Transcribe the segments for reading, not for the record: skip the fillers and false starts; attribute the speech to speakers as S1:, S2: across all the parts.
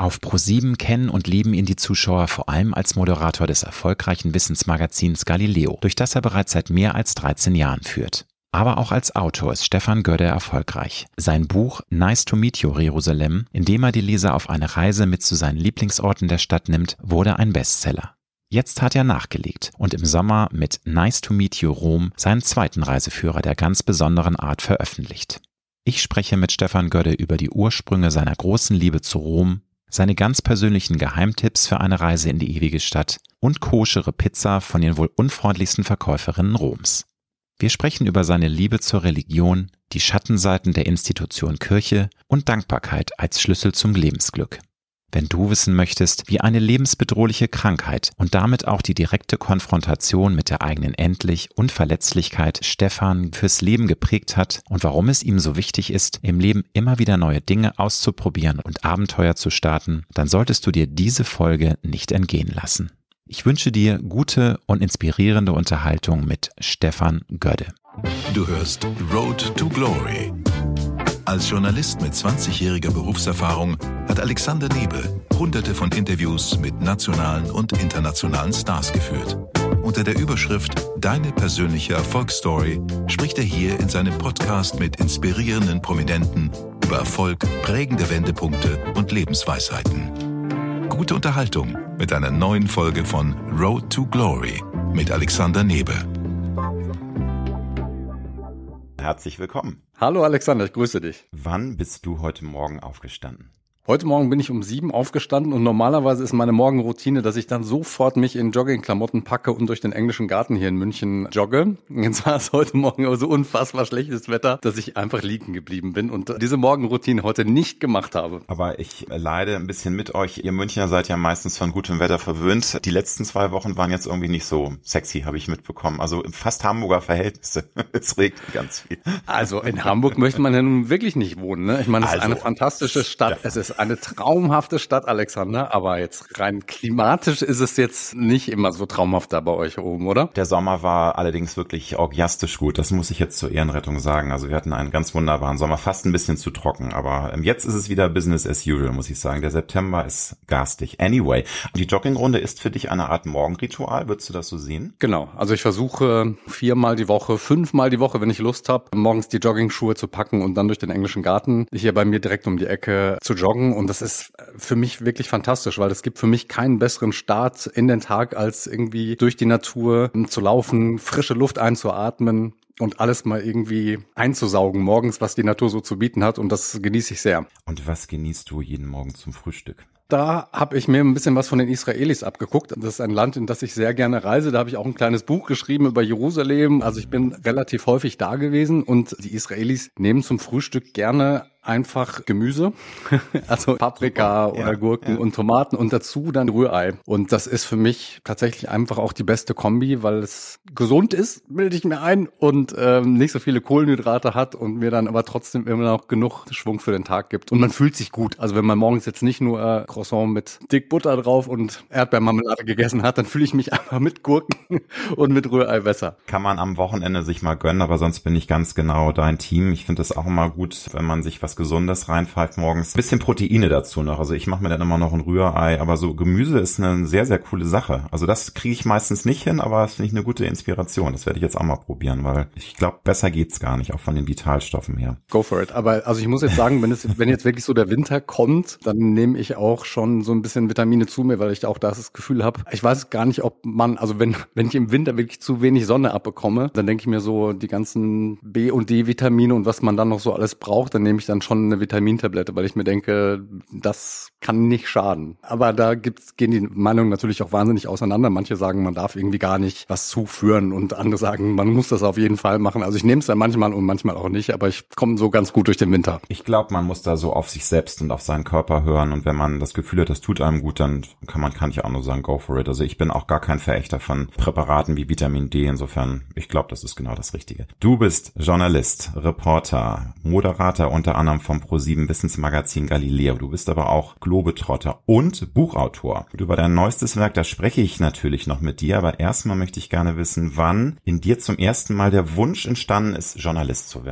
S1: Auf ProSieben kennen und lieben ihn die Zuschauer vor allem als Moderator des erfolgreichen Wissensmagazins Galileo, durch das er bereits seit mehr als 13 Jahren führt. Aber auch als Autor ist Stefan Gödde erfolgreich. Sein Buch Nice to Meet You Jerusalem, in dem er die Leser auf eine Reise mit zu seinen Lieblingsorten der Stadt nimmt, wurde ein Bestseller. Jetzt hat er nachgelegt und im Sommer mit Nice to Meet You Rom seinen zweiten Reiseführer der ganz besonderen Art veröffentlicht. Ich spreche mit Stefan Gödde über die Ursprünge seiner großen Liebe zu Rom, seine ganz persönlichen Geheimtipps für eine Reise in die ewige Stadt und koschere Pizza von den wohl unfreundlichsten Verkäuferinnen Roms. Wir sprechen über seine Liebe zur Religion, die Schattenseiten der Institution Kirche und Dankbarkeit als Schlüssel zum Lebensglück. Wenn du wissen möchtest, wie eine lebensbedrohliche Krankheit und damit auch die direkte Konfrontation mit der eigenen Endlich- und Verletzlichkeit Stefan fürs Leben geprägt hat und warum es ihm so wichtig ist, im Leben immer wieder neue Dinge auszuprobieren und Abenteuer zu starten, dann solltest du dir diese Folge nicht entgehen lassen. Ich wünsche dir gute und inspirierende Unterhaltung mit Stefan Gödde.
S2: Du hörst Road to Glory. Als Journalist mit 20-jähriger Berufserfahrung hat Alexander Nebe Hunderte von Interviews mit nationalen und internationalen Stars geführt. Unter der Überschrift Deine persönliche Erfolgsstory spricht er hier in seinem Podcast mit inspirierenden Prominenten über Erfolg, prägende Wendepunkte und Lebensweisheiten. Gute Unterhaltung mit einer neuen Folge von Road to Glory mit Alexander Nebe.
S1: Herzlich willkommen.
S3: Hallo Alexander, ich grüße dich.
S1: Wann bist du heute Morgen aufgestanden?
S3: Heute Morgen bin ich um 7 aufgestanden und normalerweise ist meine Morgenroutine, dass ich dann sofort mich in Joggingklamotten packe und durch den englischen Garten hier in München jogge. Jetzt war es heute Morgen aber so unfassbar schlechtes Wetter, dass ich einfach liegen geblieben bin und diese Morgenroutine heute nicht gemacht habe.
S1: Aber ich leide ein bisschen mit euch. Ihr Münchner seid ja meistens von gutem Wetter verwöhnt. Die letzten 2 Wochen waren jetzt irgendwie nicht so sexy, habe ich mitbekommen. Also fast Hamburger Verhältnisse. Es regnet ganz viel.
S3: Also in Hamburg möchte man ja nun wirklich nicht wohnen, ne? Ich meine, es ist eine fantastische Stadt. Es ist eine traumhafte Stadt, Alexander, aber jetzt rein klimatisch ist es jetzt nicht immer so traumhaft da bei euch oben, oder?
S1: Der Sommer war allerdings wirklich orgiastisch gut, das muss ich jetzt zur Ehrenrettung sagen. Also wir hatten einen ganz wunderbaren Sommer, fast ein bisschen zu trocken, aber jetzt ist es wieder Business as usual, muss ich sagen. Der September ist garstig. Anyway, die Joggingrunde ist für dich eine Art Morgenritual, würdest du das so sehen?
S3: Genau, also ich versuche 4-mal die Woche, 5-mal die Woche, wenn ich Lust habe, morgens die Joggingschuhe zu packen und dann durch den englischen Garten hier bei mir direkt um die Ecke zu joggen und das ist für mich wirklich fantastisch, weil es gibt für mich keinen besseren Start in den Tag, als irgendwie durch die Natur zu laufen, frische Luft einzuatmen und alles mal irgendwie einzusaugen morgens, was die Natur so zu bieten hat und das genieße ich sehr.
S1: Und was genießt du jeden Morgen zum Frühstück?
S3: Da habe ich mir ein bisschen was von den Israelis abgeguckt. Das ist ein Land, in das ich sehr gerne reise. Da habe ich auch ein kleines Buch geschrieben über Jerusalem. Also ich bin relativ häufig da gewesen und die Israelis nehmen zum Frühstück gerne einfach Gemüse, also Paprika oder Gurken und Tomaten und dazu dann Rührei. Und das ist für mich tatsächlich einfach auch die beste Kombi, weil es gesund ist, bilde ich mir ein, und nicht so viele Kohlenhydrate hat und mir dann aber trotzdem immer noch genug Schwung für den Tag gibt. Und man fühlt sich gut. Also wenn man morgens jetzt nicht nur Croissant mit dick Butter drauf und Erdbeermarmelade gegessen hat, dann fühle ich mich einfach mit Gurken und mit Rührei besser.
S1: Kann man am Wochenende sich mal gönnen, aber sonst bin ich ganz genau dein Team. Ich finde es auch immer gut, wenn man sich was Gesundes reinpfeift morgens. Bisschen Proteine dazu noch. Also ich mache mir dann immer noch ein Rührei, aber so Gemüse ist eine sehr, sehr coole Sache. Also das kriege ich meistens nicht hin, aber das finde ich eine gute Inspiration. Das werde ich jetzt auch mal probieren, weil ich glaube, besser geht's gar nicht, auch von den Vitalstoffen her.
S3: Go for it. Aber also ich muss jetzt sagen, wenn jetzt wirklich so der Winter kommt, dann nehme ich auch schon so ein bisschen Vitamine zu mir, weil ich auch das Gefühl habe, ich weiß gar nicht, ob man, also wenn ich im Winter wirklich zu wenig Sonne abbekomme, dann denke ich mir so, die ganzen B- und D-Vitamine und was man dann noch so alles braucht, dann nehme ich dann schon eine Vitamintablette, weil ich mir denke, das kann nicht schaden. Aber da gehen die Meinungen natürlich auch wahnsinnig auseinander. Manche sagen, man darf irgendwie gar nicht was zuführen und andere sagen, man muss das auf jeden Fall machen. Also ich nehme es dann manchmal und manchmal auch nicht, aber ich komme so ganz gut durch den Winter.
S1: Ich glaube, man muss da so auf sich selbst und auf seinen Körper hören und wenn man das Gefühl hat, das tut einem gut, dann kann ich auch nur sagen, go for it. Also ich bin auch gar kein Verächter von Präparaten wie Vitamin D. Insofern, ich glaube, das ist genau das Richtige. Du bist Journalist, Reporter, Moderator unter anderem vom ProSieben Wissensmagazin Galileo. Du bist aber auch Globetrotter und Buchautor. Und über dein neuestes Werk, da spreche ich natürlich noch mit dir, aber erstmal möchte ich gerne wissen, wann in dir zum ersten Mal der Wunsch entstanden ist, Journalist zu werden.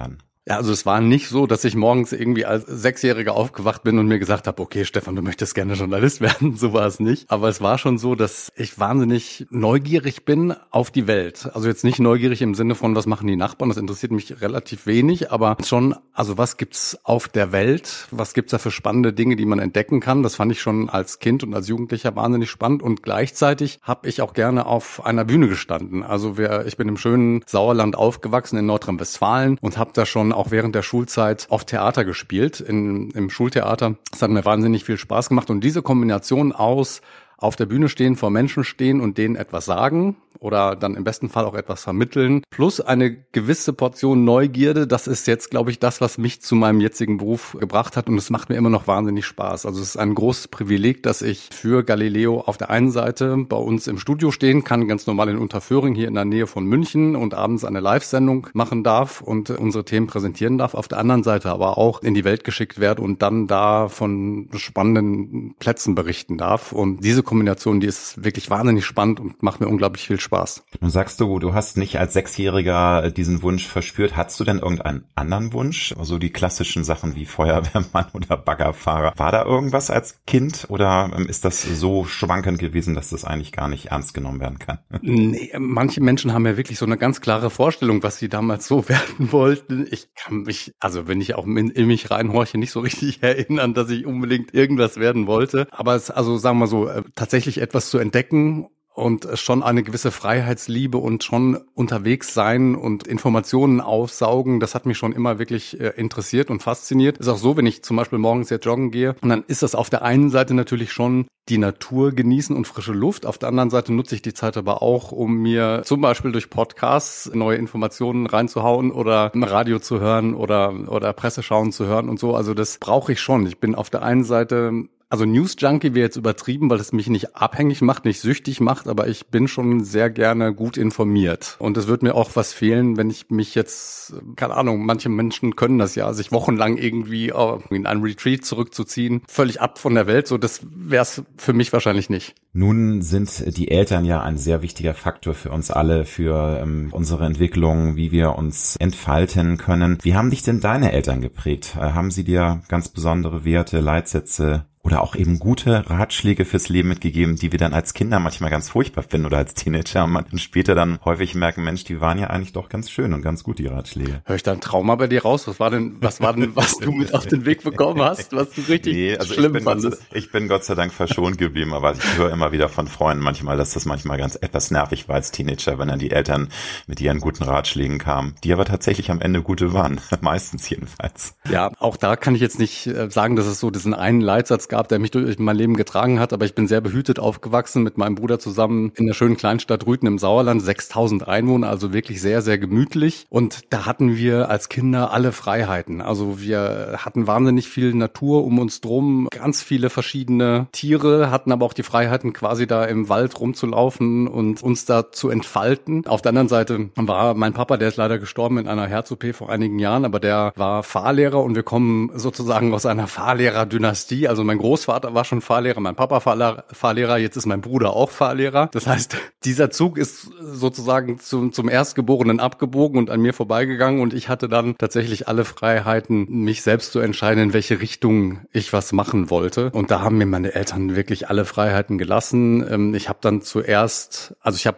S3: Ja, also es war nicht so, dass ich morgens irgendwie als Sechsjähriger aufgewacht bin und mir gesagt habe, okay, Stefan, du möchtest gerne Journalist werden. So war es nicht. Aber es war schon so, dass ich wahnsinnig neugierig bin auf die Welt. Also jetzt nicht neugierig im Sinne von, was machen die Nachbarn? Das interessiert mich relativ wenig. Aber schon, also was gibt's auf der Welt? Was gibt's da für spannende Dinge, die man entdecken kann? Das fand ich schon als Kind und als Jugendlicher wahnsinnig spannend. Und gleichzeitig habe ich auch gerne auf einer Bühne gestanden. Also ich bin im schönen Sauerland aufgewachsen in Nordrhein-Westfalen und habe da schon auch während der Schulzeit oft Theater gespielt, im Schultheater. Das hat mir wahnsinnig viel Spaß gemacht. Und diese Kombination aus auf der Bühne stehen, vor Menschen stehen und denen etwas sagen oder dann im besten Fall auch etwas vermitteln, plus eine gewisse Portion Neugierde, das ist jetzt, glaube ich, das, was mich zu meinem jetzigen Beruf gebracht hat und es macht mir immer noch wahnsinnig Spaß. Also es ist ein großes Privileg, dass ich für Galileo auf der einen Seite bei uns im Studio stehen kann, ganz normal in Unterföhring hier in der Nähe von München und abends eine Live-Sendung machen darf und unsere Themen präsentieren darf, auf der anderen Seite aber auch in die Welt geschickt werde und dann da von spannenden Plätzen berichten darf. Und diese Kombination, die ist wirklich wahnsinnig spannend und macht mir unglaublich viel Spaß.
S1: Und sagst du hast nicht als Sechsjähriger diesen Wunsch verspürt. Hattest du denn irgendeinen anderen Wunsch? Also die klassischen Sachen wie Feuerwehrmann oder Baggerfahrer. War da irgendwas als Kind oder ist das so schwankend gewesen, dass das eigentlich gar nicht ernst genommen werden kann?
S3: Nee, manche Menschen haben ja wirklich so eine ganz klare Vorstellung, was sie damals so werden wollten. Ich kann mich, also wenn ich auch in mich reinhorche, nicht so richtig erinnern, dass ich unbedingt irgendwas werden wollte. Aber es, also sagen wir so, tatsächlich etwas zu entdecken und schon eine gewisse Freiheitsliebe und schon unterwegs sein und Informationen aufsaugen, das hat mich schon immer wirklich interessiert und fasziniert. Ist auch so, wenn ich zum Beispiel morgens jetzt joggen gehe, und dann ist das auf der einen Seite natürlich schon die Natur genießen und frische Luft. Auf der anderen Seite nutze ich die Zeit aber auch, um mir zum Beispiel durch Podcasts neue Informationen reinzuhauen oder im Radio zu hören oder Presseschauen zu hören und so. Also das brauche ich schon. Ich bin auf der einen Seite, also News Junkie wäre jetzt übertrieben, weil es mich nicht abhängig macht, nicht süchtig macht, aber ich bin schon sehr gerne gut informiert. Und es wird mir auch was fehlen, wenn ich mich jetzt, keine Ahnung, manche Menschen können das ja, sich wochenlang irgendwie in einen Retreat zurückzuziehen, völlig ab von der Welt, so das wäre es für mich wahrscheinlich nicht.
S1: Nun sind die Eltern ja ein sehr wichtiger Faktor für uns alle, für unsere Entwicklung, wie wir uns entfalten können. Wie haben dich denn deine Eltern geprägt? Haben sie dir ganz besondere Werte, Leitsätze oder auch eben gute Ratschläge fürs Leben mitgegeben, die wir dann als Kinder manchmal ganz furchtbar finden oder als Teenager und später dann häufig merken, Mensch, die waren ja eigentlich doch ganz schön und ganz gut, die Ratschläge.
S3: Hör ich da ein Trauma bei dir raus? Was war denn, was du mit auf den Weg bekommen hast, was du richtig schlimm fandest?
S1: Ich bin Gott sei Dank verschont geblieben, aber ich höre immer wieder von Freunden manchmal, dass das manchmal ganz etwas nervig war als Teenager, wenn dann die Eltern mit ihren guten Ratschlägen kamen, die aber tatsächlich am Ende gute waren, meistens jedenfalls.
S3: Ja, auch da kann ich jetzt nicht sagen, dass es so diesen einen Leitsatz gab, der mich durch mein Leben getragen hat, aber ich bin sehr behütet aufgewachsen mit meinem Bruder zusammen in der schönen Kleinstadt Rüthen im Sauerland, 6.000 Einwohner, also wirklich sehr, sehr gemütlich. Und da hatten wir als Kinder alle Freiheiten. Also wir hatten wahnsinnig viel Natur um uns drum, ganz viele verschiedene Tiere, hatten aber auch die Freiheiten, quasi da im Wald rumzulaufen und uns da zu entfalten. Auf der anderen Seite war mein Papa, der ist leider gestorben in einer Herz-OP vor einigen Jahren, aber der war Fahrlehrer und wir kommen sozusagen aus einer Fahrlehrerdynastie. Also mein Großvater war schon Fahrlehrer, mein Papa Fahrlehrer, jetzt ist mein Bruder auch Fahrlehrer. Das heißt, dieser Zug ist sozusagen zum Erstgeborenen abgebogen und an mir vorbeigegangen und ich hatte dann tatsächlich alle Freiheiten, mich selbst zu entscheiden, in welche Richtung ich was machen wollte. Und da haben mir meine Eltern wirklich alle Freiheiten gelassen. Ich habe dann zuerst, also ich habe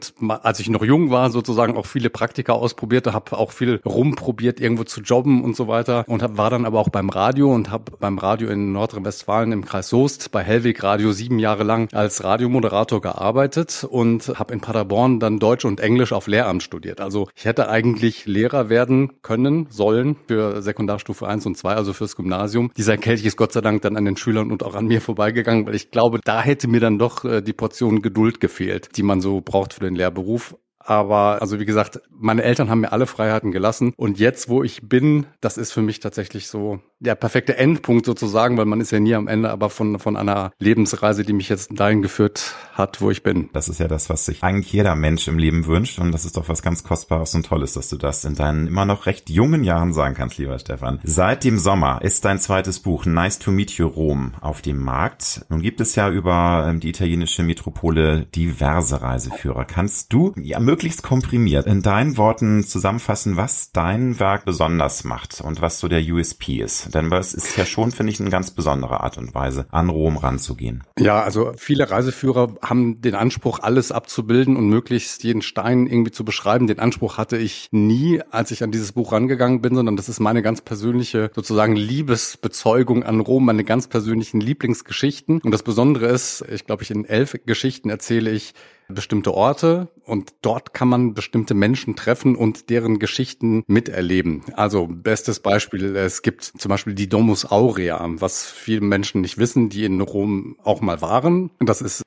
S3: als ich noch jung war, sozusagen auch viele Praktika ausprobiert, habe auch viel rumprobiert, irgendwo zu jobben und so weiter und war dann aber auch beim Radio und habe beim Radio in Nordrhein-Westfalen im Kreis Soest bei Hellweg Radio 7 Jahre lang als Radiomoderator gearbeitet und habe in Paderborn dann Deutsch und Englisch auf Lehramt studiert. Also ich hätte eigentlich Lehrer werden können, sollen für Sekundarstufe 1 und 2, also fürs Gymnasium. Dieser Kelch ist Gott sei Dank dann an den Schülern und auch an mir vorbeigegangen, weil ich glaube, da hätte mir dann doch die Portion Geduld gefehlt, die man so braucht für den Lehrberuf. Aber also wie gesagt, meine Eltern haben mir alle Freiheiten gelassen und jetzt, wo ich bin, das ist für mich tatsächlich so der perfekte Endpunkt sozusagen, weil man ist ja nie am Ende, aber von einer Lebensreise, die mich jetzt dahin geführt hat, wo ich bin.
S1: Das ist ja das, was sich eigentlich jeder Mensch im Leben wünscht und das ist doch was ganz Kostbares und Tolles, dass du das in deinen immer noch recht jungen Jahren sagen kannst, lieber Stefan. Seit dem Sommer ist dein zweites Buch Nice to Meet You Rom auf dem Markt. Nun gibt es ja über die italienische Metropole diverse Reiseführer. Kannst du ja möglichst komprimiert in deinen Worten zusammenfassen, was dein Werk besonders macht und was so der USP ist? Denn das ist ja schon, finde ich, eine ganz besondere Art und Weise, an Rom ranzugehen.
S3: Ja, also viele Reiseführer haben den Anspruch, alles abzubilden und möglichst jeden Stein irgendwie zu beschreiben. Den Anspruch hatte ich nie, als ich an dieses Buch rangegangen bin, sondern das ist meine ganz persönliche sozusagen Liebesbezeugung an Rom, meine ganz persönlichen Lieblingsgeschichten. Und das Besondere ist, ich glaube, in 11 Geschichten erzähle ich bestimmte Orte und dort kann man bestimmte Menschen treffen und deren Geschichten miterleben. Also bestes Beispiel, es gibt zum Beispiel die Domus Aurea, was viele Menschen nicht wissen, die in Rom auch mal waren. Das ist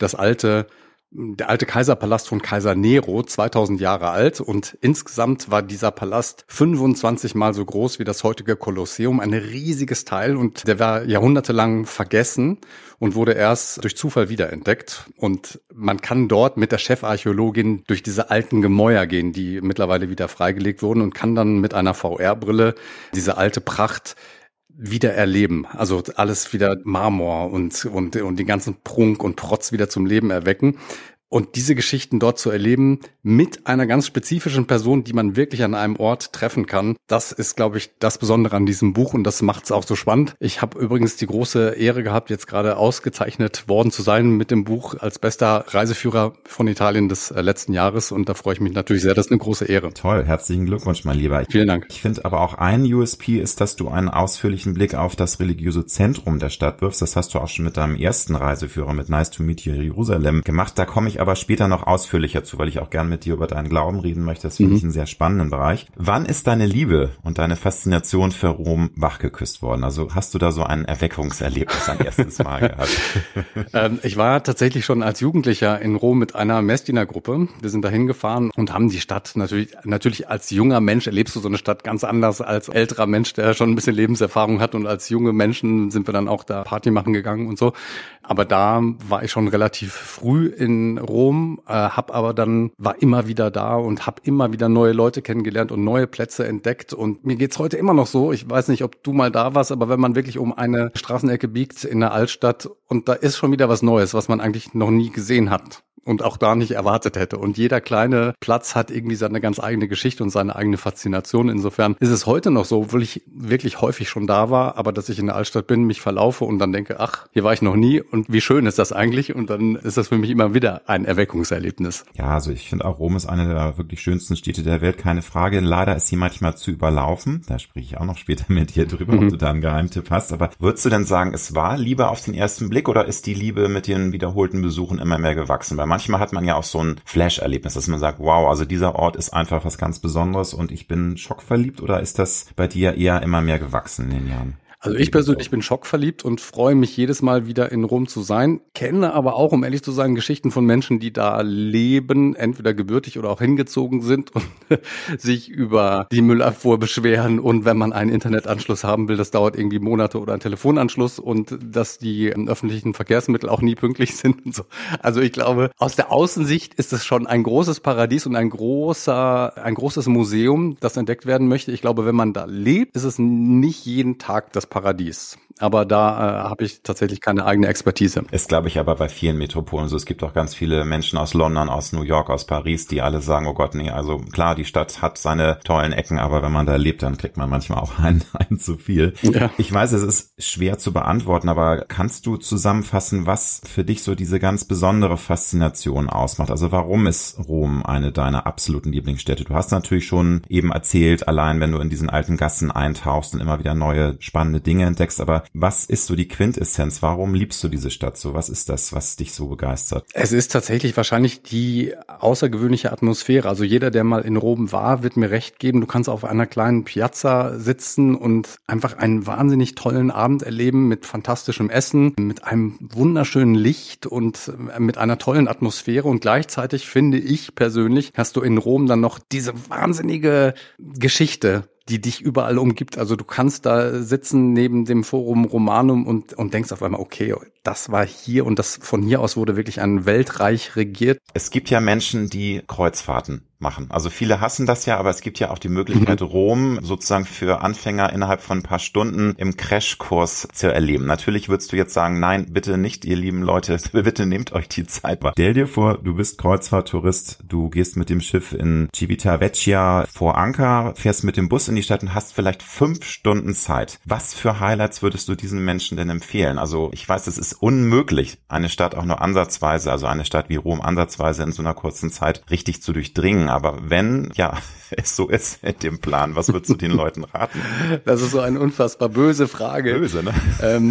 S3: der alte Kaiserpalast von Kaiser Nero, 2000 Jahre alt, und insgesamt war dieser Palast 25 Mal so groß wie das heutige Kolosseum, ein riesiges Teil, und der war jahrhundertelang vergessen und wurde erst durch Zufall wiederentdeckt. Und man kann dort mit der Chefarchäologin durch diese alten Gemäuer gehen, die mittlerweile wieder freigelegt wurden, und kann dann mit einer VR-Brille diese alte Pracht wieder erleben, also alles wieder Marmor und den ganzen Prunk und Protz wieder zum Leben erwecken. Und diese Geschichten dort zu erleben mit einer ganz spezifischen Person, die man wirklich an einem Ort treffen kann, das ist, glaube ich, das Besondere an diesem Buch und das macht es auch so spannend. Ich habe übrigens die große Ehre gehabt, jetzt gerade ausgezeichnet worden zu sein mit dem Buch als bester Reiseführer von Italien des letzten Jahres, und da freue ich mich natürlich sehr. Das ist eine große Ehre.
S1: Toll, herzlichen Glückwunsch, mein Lieber.
S3: Vielen Dank.
S1: Ich finde aber auch ein USP ist, dass du einen ausführlichen Blick auf das religiöse Zentrum der Stadt wirfst. Das hast du auch schon mit deinem ersten Reiseführer mit Nice to Meet You Jerusalem gemacht. Da komme ich aber später noch ausführlicher zu, weil ich auch gern mit dir über deinen Glauben reden möchte. Das finde ich einen sehr spannenden Bereich. Wann ist deine Liebe und deine Faszination für Rom wachgeküsst worden? Also hast du da so ein Erweckungserlebnis ein erstes Mal gehabt?
S3: Ich war tatsächlich schon als Jugendlicher in Rom mit einer Messdienergruppe. Wir sind da hingefahren und haben die Stadt natürlich als junger Mensch erlebst du so eine Stadt ganz anders als älterer Mensch, der schon ein bisschen Lebenserfahrung hat, und als junge Menschen sind wir dann auch da Party machen gegangen und so. Aber da war ich schon relativ früh in Rom, war immer wieder da und habe immer wieder neue Leute kennengelernt und neue Plätze entdeckt. Und mir geht's heute immer noch so. Ich weiß nicht, ob du mal da warst, aber wenn man wirklich um eine Straßenecke biegt in der Altstadt und da ist schon wieder was Neues, was man eigentlich noch nie gesehen hat und auch da nicht erwartet hätte. Und jeder kleine Platz hat irgendwie seine ganz eigene Geschichte und seine eigene Faszination. Insofern ist es heute noch so, obwohl ich wirklich häufig schon da war, aber dass ich in der Altstadt bin, mich verlaufe und dann denke, ach, hier war ich noch nie und wie schön ist das eigentlich? Und dann ist das für mich immer wieder ein Erweckungserlebnis.
S1: Ja, also ich finde auch, Rom ist eine der wirklich schönsten Städte der Welt, keine Frage. Leider ist sie manchmal zu überlaufen. Da spreche ich auch noch später mit dir drüber, ob du da einen Geheimtipp hast. Aber würdest du denn sagen, es war Liebe auf den ersten Blick oder ist die Liebe mit den wiederholten Besuchen immer mehr gewachsen? Weil manchmal hat man ja auch so ein Flash-Erlebnis, dass man sagt, wow, also dieser Ort ist einfach was ganz Besonderes und ich bin schockverliebt, oder ist das bei dir eher immer mehr gewachsen in den Jahren?
S3: Also ich persönlich bin schockverliebt und freue mich jedes Mal wieder in Rom zu sein, kenne aber auch, um ehrlich zu sein, Geschichten von Menschen, die da leben, entweder gebürtig oder auch hingezogen sind und sich über die Müllabfuhr beschweren, und wenn man einen Internetanschluss haben will, das dauert irgendwie Monate, oder einen Telefonanschluss, und dass die öffentlichen Verkehrsmittel auch nie pünktlich sind und so. Also ich glaube, aus der Außensicht ist es schon ein großes Paradies und ein großes Museum, das entdeckt werden möchte. Ich glaube, wenn man da lebt, ist es nicht jeden Tag das Paradies. Aber da habe ich tatsächlich keine eigene Expertise.
S1: Ist, glaube ich, aber bei vielen Metropolen so. Es gibt auch ganz viele Menschen aus London, aus New York, aus Paris, die alle sagen, oh Gott, nee, also klar, die Stadt hat seine tollen Ecken, aber wenn man da lebt, dann kriegt man manchmal auch einen zu viel. Ja. Ich weiß, es ist schwer zu beantworten, aber kannst du zusammenfassen, was für dich so diese ganz besondere Faszination ausmacht? Also warum ist Rom eine deiner absoluten Lieblingsstädte? Du hast natürlich schon eben erzählt, allein wenn du in diesen alten Gassen eintauchst und immer wieder neue spannende Dinge entdeckst, aber was ist so die Quintessenz? Warum liebst du diese Stadt so? Was ist das, was dich so begeistert?
S3: Es ist tatsächlich wahrscheinlich die außergewöhnliche Atmosphäre. Also jeder, der mal in Rom war, wird mir recht geben. Du kannst auf einer kleinen Piazza sitzen und einfach einen wahnsinnig tollen Abend erleben mit fantastischem Essen, mit einem wunderschönen Licht und mit einer tollen Atmosphäre. Und gleichzeitig finde ich persönlich, hast du in Rom dann noch diese wahnsinnige Geschichte, die dich überall umgibt. Also du kannst da sitzen neben dem Forum Romanum und denkst auf einmal, okay, das war hier und das von hier aus wurde wirklich ein Weltreich regiert.
S1: Es gibt ja Menschen, die Kreuzfahrten machen. Also viele hassen das ja, aber es gibt ja auch die Möglichkeit, Rom sozusagen für Anfänger innerhalb von ein paar Stunden im Crashkurs zu erleben. Natürlich würdest du jetzt sagen, nein, bitte nicht, ihr lieben Leute, bitte nehmt euch die Zeit. Stell dir vor, du bist Kreuzfahrttourist, du gehst mit dem Schiff in Civitavecchia vor Anker, fährst mit dem Bus in die Stadt und hast vielleicht 5 Stunden Zeit. Was für Highlights würdest du diesen Menschen denn empfehlen? Also ich weiß, es ist unmöglich, eine Stadt auch nur ansatzweise, also eine Stadt wie Rom ansatzweise in so einer kurzen Zeit richtig zu durchdringen. Aber wenn, ja, es so ist in dem Plan, was würdest du den Leuten raten?
S3: Das ist so eine unfassbar böse Frage.
S1: Böse, ne?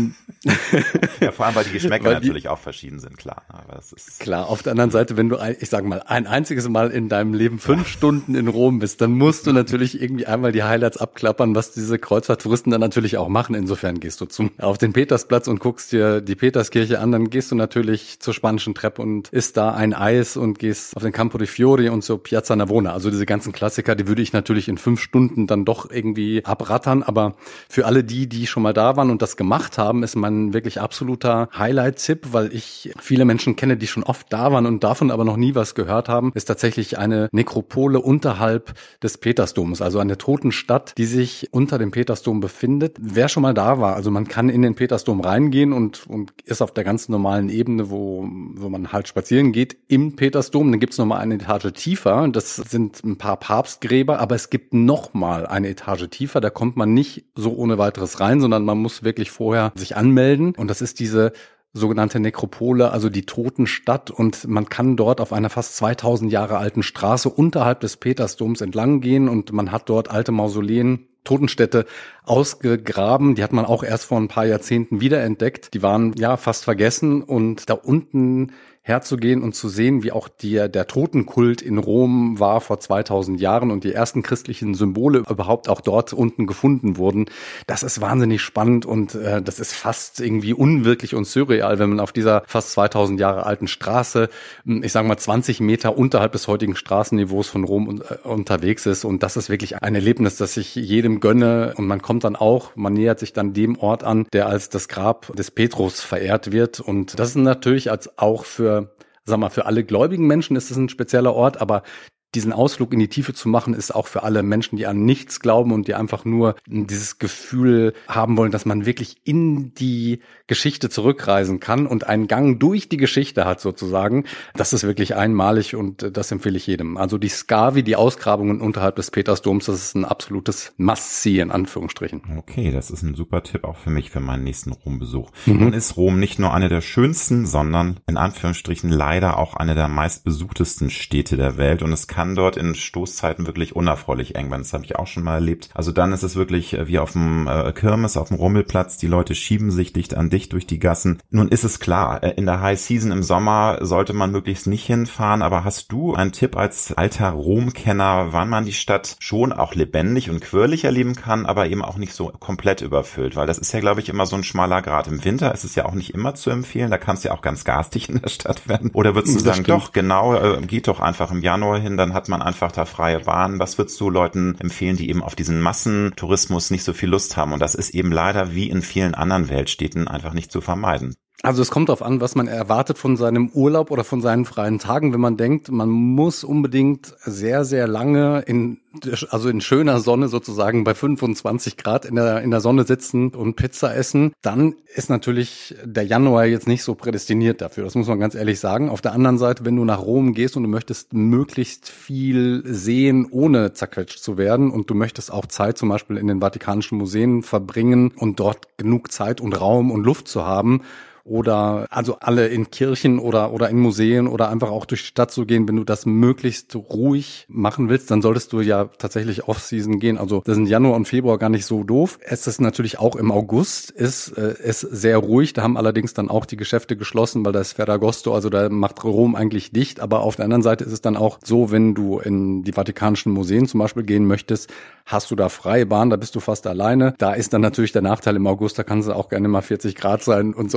S1: Ja, vor allem, weil die Geschmäcker natürlich auch verschieden sind, klar. Aber das ist
S3: klar, auf der anderen Seite, wenn du, ich sag mal, ein einziges Mal in deinem Leben 5 Stunden in Rom bist, dann musst du natürlich irgendwie einmal die Highlights abklappern, was diese Kreuzfahrttouristen dann natürlich auch machen. Insofern gehst du auf den Petersplatz und guckst dir die Peterskirche an, dann gehst du natürlich zur Spanischen Treppe und isst da ein Eis und gehst auf den Campo di Fiori und zur Piazza Navona. Also diese ganzen Klassiker, die würde ich natürlich in 5 Stunden dann doch irgendwie abrattern. Aber für alle die schon mal da waren und das gemacht haben, ist mein wirklich absoluter Highlight-Tipp, weil ich viele Menschen kenne, die schon oft da waren und davon aber noch nie was gehört haben, ist tatsächlich eine Nekropole unterhalb des Petersdoms, also eine Totenstadt, die sich unter dem Petersdom befindet. Wer schon mal da war, also man kann in den Petersdom reingehen und ist auf der ganz normalen Ebene, wo man halt spazieren geht, im Petersdom. Dann gibt's nochmal eine Etage tiefer. Das sind ein paar Papstgräber, aber es gibt nochmal eine Etage tiefer. Da kommt man nicht so ohne weiteres rein, sondern man muss wirklich vorher sich anmelden. Und das ist diese sogenannte Nekropole, also die Totenstadt. Und man kann dort auf einer fast 2000 Jahre alten Straße unterhalb des Petersdoms entlang gehen und man hat dort alte Mausoleen, Totenstädte ausgegraben. Die hat man auch erst vor ein paar Jahrzehnten wiederentdeckt. Die waren ja fast vergessen und da unten herzugehen und zu sehen, wie auch der Totenkult in Rom war vor 2000 Jahren und die ersten christlichen Symbole überhaupt auch dort unten gefunden wurden. Das ist wahnsinnig spannend und das ist fast irgendwie unwirklich und surreal, wenn man auf dieser fast 2000 Jahre alten Straße, ich sage mal 20 Meter unterhalb des heutigen Straßenniveaus von Rom unterwegs ist. Und das ist wirklich ein Erlebnis, das ich jedem gönne. Und man kommt dann auch, man nähert sich dann dem Ort an, der als das Grab des Petrus verehrt wird. Und das ist natürlich als auch für alle gläubigen Menschen ist es ein spezieller Ort, aber diesen Ausflug in die Tiefe zu machen, ist auch für alle Menschen, die an nichts glauben und die einfach nur dieses Gefühl haben wollen, dass man wirklich in die Geschichte zurückreisen kann und einen Gang durch die Geschichte hat sozusagen. Das ist wirklich einmalig und das empfehle ich jedem. Also die Scavi, die Ausgrabungen unterhalb des Petersdoms, das ist ein absolutes Must-See in Anführungsstrichen.
S1: Okay, das ist ein super Tipp auch für mich für meinen nächsten Rom-Besuch. Nun ist Rom nicht nur eine der schönsten, sondern in Anführungsstrichen leider auch eine der meistbesuchtesten Städte der Welt und es kann dort in Stoßzeiten wirklich unerfreulich eng werden. Das habe ich auch schon mal erlebt. Also dann ist es wirklich wie auf dem Kirmes, auf dem Rummelplatz. Die Leute schieben sich dicht an dicht durch die Gassen. Nun ist es klar, in der High Season im Sommer sollte man möglichst nicht hinfahren. Aber hast du einen Tipp als alter Rom-Kenner, wann man die Stadt schon auch lebendig und quirlig erleben kann, aber eben auch nicht so komplett überfüllt? Weil das ist ja, glaube ich, immer so ein schmaler Grat. Im Winter ist es ja auch nicht immer zu empfehlen. Da kannst du ja auch ganz garstig in der Stadt werden. Oder würdest du sagen, doch, genau, geht doch einfach im Januar hin, dann hat man einfach da freie Bahn. Was würdest du Leuten empfehlen, die eben auf diesen Massentourismus nicht so viel Lust haben? Und das ist eben leider wie in vielen anderen Weltstädten einfach nicht zu vermeiden.
S3: Also es kommt darauf an, was man erwartet von seinem Urlaub oder von seinen freien Tagen. Wenn man denkt, man muss unbedingt sehr, sehr lange in schöner Sonne sozusagen bei 25 Grad in der Sonne sitzen und Pizza essen, dann ist natürlich der Januar jetzt nicht so prädestiniert dafür. Das muss man ganz ehrlich sagen. Auf der anderen Seite, wenn du nach Rom gehst und du möchtest möglichst viel sehen, ohne zerquetscht zu werden und du möchtest auch Zeit zum Beispiel in den Vatikanischen Museen verbringen und dort genug Zeit und Raum und Luft zu haben, oder also alle in Kirchen oder in Museen oder einfach auch durch die Stadt zu gehen, wenn du das möglichst ruhig machen willst, dann solltest du ja tatsächlich Off-Season gehen. Also das sind Januar und Februar gar nicht so doof. Es ist natürlich auch im August, ist sehr ruhig. Da haben allerdings dann auch die Geschäfte geschlossen, weil da ist Ferragosto, also da macht Rom eigentlich dicht. Aber auf der anderen Seite ist es dann auch so, wenn du in die Vatikanischen Museen zum Beispiel gehen möchtest, hast du da freie Bahn, da bist du fast alleine. Da ist dann natürlich der Nachteil im August, da kann es auch gerne mal 40 Grad sein und so. Also das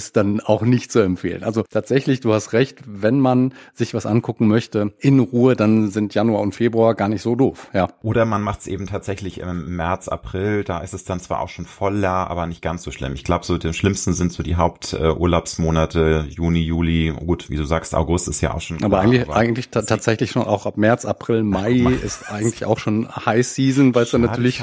S3: ist dann auch nicht zu empfehlen. Also tatsächlich, du hast recht, wenn man sich was angucken möchte, in Ruhe, dann sind Januar und Februar gar nicht so doof, ja.
S1: Oder man macht es eben tatsächlich im März, April, da ist es dann zwar auch schon voller, aber nicht ganz so schlimm. Ich glaube, so die schlimmsten sind so die Haupturlaubsmonate, Juni, Juli, gut, wie du sagst, August ist ja auch schon klar,
S3: aber eigentlich tatsächlich schon auch ab März, April, Mai ist eigentlich auch schon High Season, weil es dann natürlich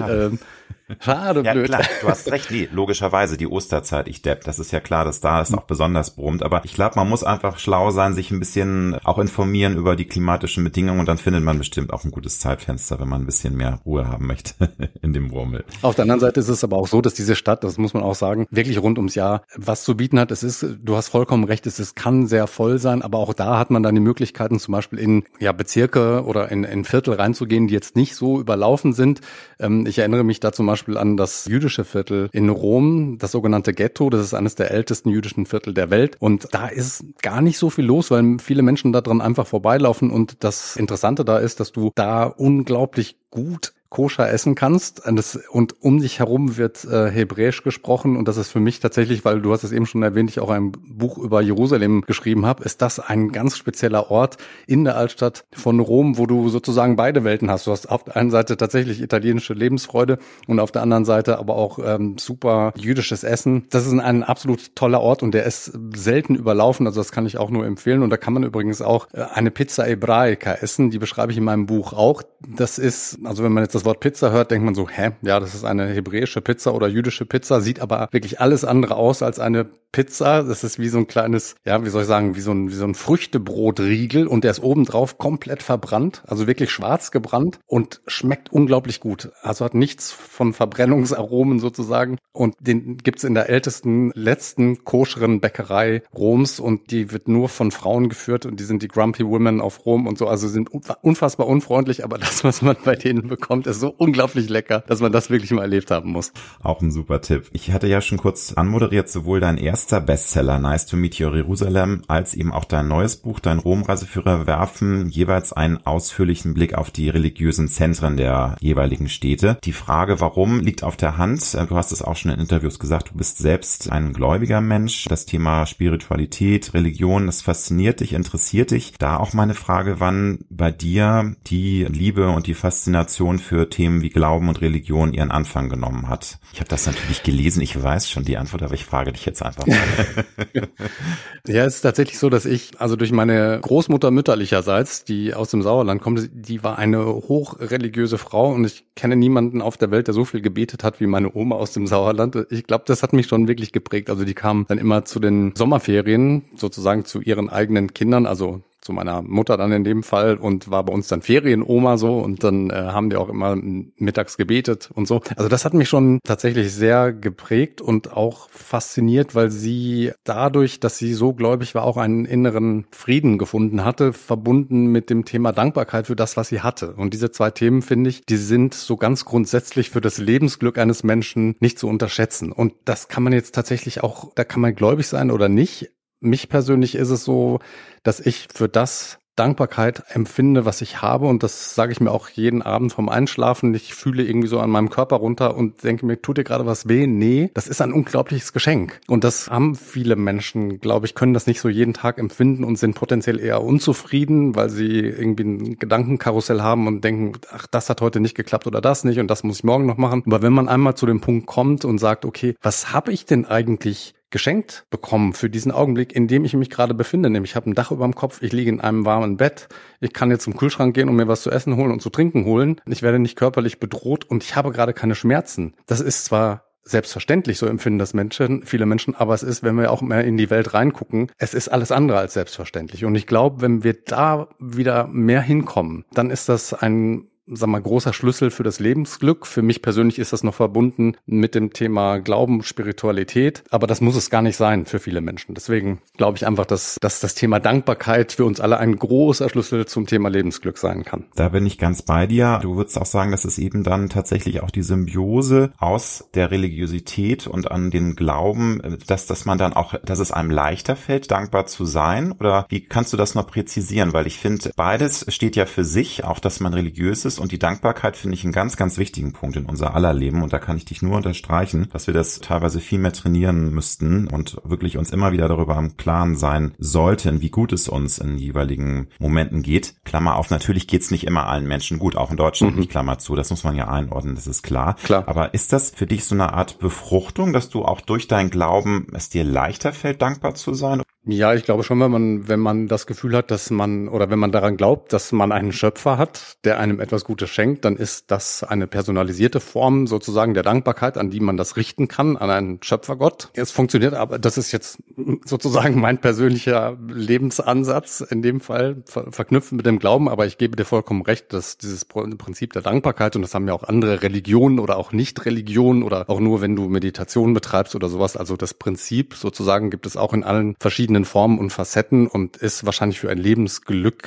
S3: schade,
S1: ja,
S3: blöd.
S1: Klar, du hast recht, nee, logischerweise die Osterzeit, ich depp, das ist ja klar, dass da es auch besonders brummt, aber ich glaube, man muss einfach schlau sein, sich ein bisschen auch informieren über die klimatischen Bedingungen und dann findet man bestimmt auch ein gutes Zeitfenster, wenn man ein bisschen mehr Ruhe haben möchte in dem Rummel.
S3: Auf der anderen Seite ist es aber auch so, dass diese Stadt, das muss man auch sagen, wirklich rund ums Jahr was zu bieten hat. Du hast vollkommen recht, es kann sehr voll sein, aber auch da hat man dann die Möglichkeiten, zum Beispiel in Bezirke oder in Viertel reinzugehen, die jetzt nicht so überlaufen sind. Ich erinnere mich da zum Beispiel an das jüdische Viertel in Rom, das sogenannte Ghetto. Das ist eines der ältesten jüdischen Viertel der Welt. Und da ist gar nicht so viel los, weil viele Menschen da dran einfach vorbeilaufen. Und das Interessante da ist, dass du da unglaublich gut koscher essen kannst und um dich herum wird Hebräisch gesprochen und das ist für mich tatsächlich, weil du hast es eben schon erwähnt, ich auch ein Buch über Jerusalem geschrieben habe, ist das ein ganz spezieller Ort in der Altstadt von Rom, wo du sozusagen beide Welten hast. Du hast auf der einen Seite tatsächlich italienische Lebensfreude und auf der anderen Seite aber auch super jüdisches Essen. Das ist ein absolut toller Ort und der ist selten überlaufen, also das kann ich auch nur empfehlen und da kann man übrigens auch eine Pizza Ebraica essen, die beschreibe ich in meinem Buch auch. Das ist, also wenn man jetzt das Wort Pizza hört, denkt man so, ja, das ist eine hebräische Pizza oder jüdische Pizza, sieht aber wirklich alles andere aus als eine Pizza. Das ist wie so ein kleines, wie soll ich sagen, wie so ein Früchtebrotriegel und der ist obendrauf komplett verbrannt, also wirklich schwarz gebrannt und schmeckt unglaublich gut. Also hat nichts von Verbrennungsaromen sozusagen und den gibt's in der letzten koscheren Bäckerei Roms und die wird nur von Frauen geführt und die sind die Grumpy Women auf Rom und so, also sind unfassbar unfreundlich, aber das, was man bei denen bekommt, ist so unglaublich lecker, dass man das wirklich mal erlebt haben muss.
S1: Auch ein super Tipp. Ich hatte ja schon kurz anmoderiert, sowohl dein erster Bestseller Nice to Meet Your Jerusalem als eben auch dein neues Buch, dein Rom-Reiseführer, werfen jeweils einen ausführlichen Blick auf die religiösen Zentren der jeweiligen Städte. Die Frage, warum, liegt auf der Hand. Du hast es auch schon in Interviews gesagt, du bist selbst ein gläubiger Mensch. Das Thema Spiritualität, Religion, das fasziniert dich, interessiert dich. Da auch meine Frage, wann bei dir die Liebe und die Faszination für Themen wie Glauben und Religion ihren Anfang genommen hat. Ich habe das natürlich gelesen, ich weiß schon die Antwort, aber ich frage dich jetzt einfach mal.
S3: Ja, es ist tatsächlich so, dass ich, also durch meine Großmutter mütterlicherseits, die aus dem Sauerland kommt, die war eine hochreligiöse Frau und ich kenne niemanden auf der Welt, der so viel gebetet hat wie meine Oma aus dem Sauerland. Ich glaube, das hat mich schon wirklich geprägt. Also die kam dann immer zu den Sommerferien, sozusagen zu ihren eigenen Kindern, also zu meiner Mutter dann in dem Fall und war bei uns dann Ferienoma so und dann haben die auch immer mittags gebetet und so. Also das hat mich schon tatsächlich sehr geprägt und auch fasziniert, weil sie dadurch, dass sie so gläubig war, auch einen inneren Frieden gefunden hatte, verbunden mit dem Thema Dankbarkeit für das, was sie hatte. Und diese zwei Themen, finde ich, die sind so ganz grundsätzlich für das Lebensglück eines Menschen nicht zu unterschätzen. Und das kann man jetzt tatsächlich auch, da kann man gläubig sein oder nicht. Mich persönlich ist es so, dass ich für das Dankbarkeit empfinde, was ich habe und das sage ich mir auch jeden Abend vorm Einschlafen. Ich fühle irgendwie so an meinem Körper runter und denke mir, tut dir gerade was weh? Nee, das ist ein unglaubliches Geschenk und das haben viele Menschen, glaube ich, können das nicht so jeden Tag empfinden und sind potenziell eher unzufrieden, weil sie irgendwie ein Gedankenkarussell haben und denken, ach, das hat heute nicht geklappt oder das nicht und das muss ich morgen noch machen. Aber wenn man einmal zu dem Punkt kommt und sagt, okay, was habe ich denn eigentlich geschenkt bekommen für diesen Augenblick, in dem ich mich gerade befinde. Nämlich ich habe ein Dach über dem Kopf, ich liege in einem warmen Bett, ich kann jetzt zum Kühlschrank gehen und mir was zu essen holen und zu trinken holen. Ich werde nicht körperlich bedroht und ich habe gerade keine Schmerzen. Das ist zwar selbstverständlich, so empfinden das viele Menschen, aber es ist, wenn wir auch mehr in die Welt reingucken, es ist alles andere als selbstverständlich. Und ich glaube, wenn wir da wieder mehr hinkommen, dann ist das ein großer Schlüssel für das Lebensglück. Für mich persönlich ist das noch verbunden mit dem Thema Glauben, Spiritualität, aber das muss es gar nicht sein für viele Menschen. Deswegen glaube ich einfach, dass das Thema Dankbarkeit für uns alle ein großer Schlüssel zum Thema Lebensglück sein kann.
S1: Da bin ich ganz bei dir. Du würdest auch sagen, dass es eben dann tatsächlich auch die Symbiose aus der Religiosität und an den Glauben, dass man dann auch, dass es einem leichter fällt, dankbar zu sein? Oder wie kannst du das noch präzisieren? Weil ich finde, beides steht ja für sich, auch dass man religiös ist
S4: und die Dankbarkeit finde ich einen ganz, ganz wichtigen Punkt in unser aller Leben und da kann ich dich nur unterstreichen, dass wir das teilweise viel mehr trainieren müssten und wirklich uns immer wieder darüber im Klaren sein sollten, wie gut es uns in jeweiligen Momenten geht. Klammer auf, natürlich geht's nicht immer allen Menschen gut, auch in Deutschland nicht, Klammer zu, das muss man ja einordnen, das ist klar. Aber ist das für dich so eine Art Befruchtung, dass du auch durch deinen Glauben es dir leichter fällt, dankbar zu sein?
S3: Ja, ich glaube schon, wenn man das Gefühl hat, dass man, oder wenn man daran glaubt, dass man einen Schöpfer hat, der einem etwas Gutes schenkt, dann ist das eine personalisierte Form sozusagen der Dankbarkeit, an die man das richten kann, an einen Schöpfergott. Es funktioniert, aber das ist jetzt sozusagen mein persönlicher Lebensansatz, in dem Fall verknüpft mit dem Glauben, aber ich gebe dir vollkommen recht, dass dieses Prinzip der Dankbarkeit, und das haben ja auch andere Religionen oder auch Nicht-Religionen oder auch nur, wenn du Meditation betreibst oder sowas, also das Prinzip sozusagen gibt es auch in allen verschiedenen Formen und Facetten und ist wahrscheinlich für ein Lebensglück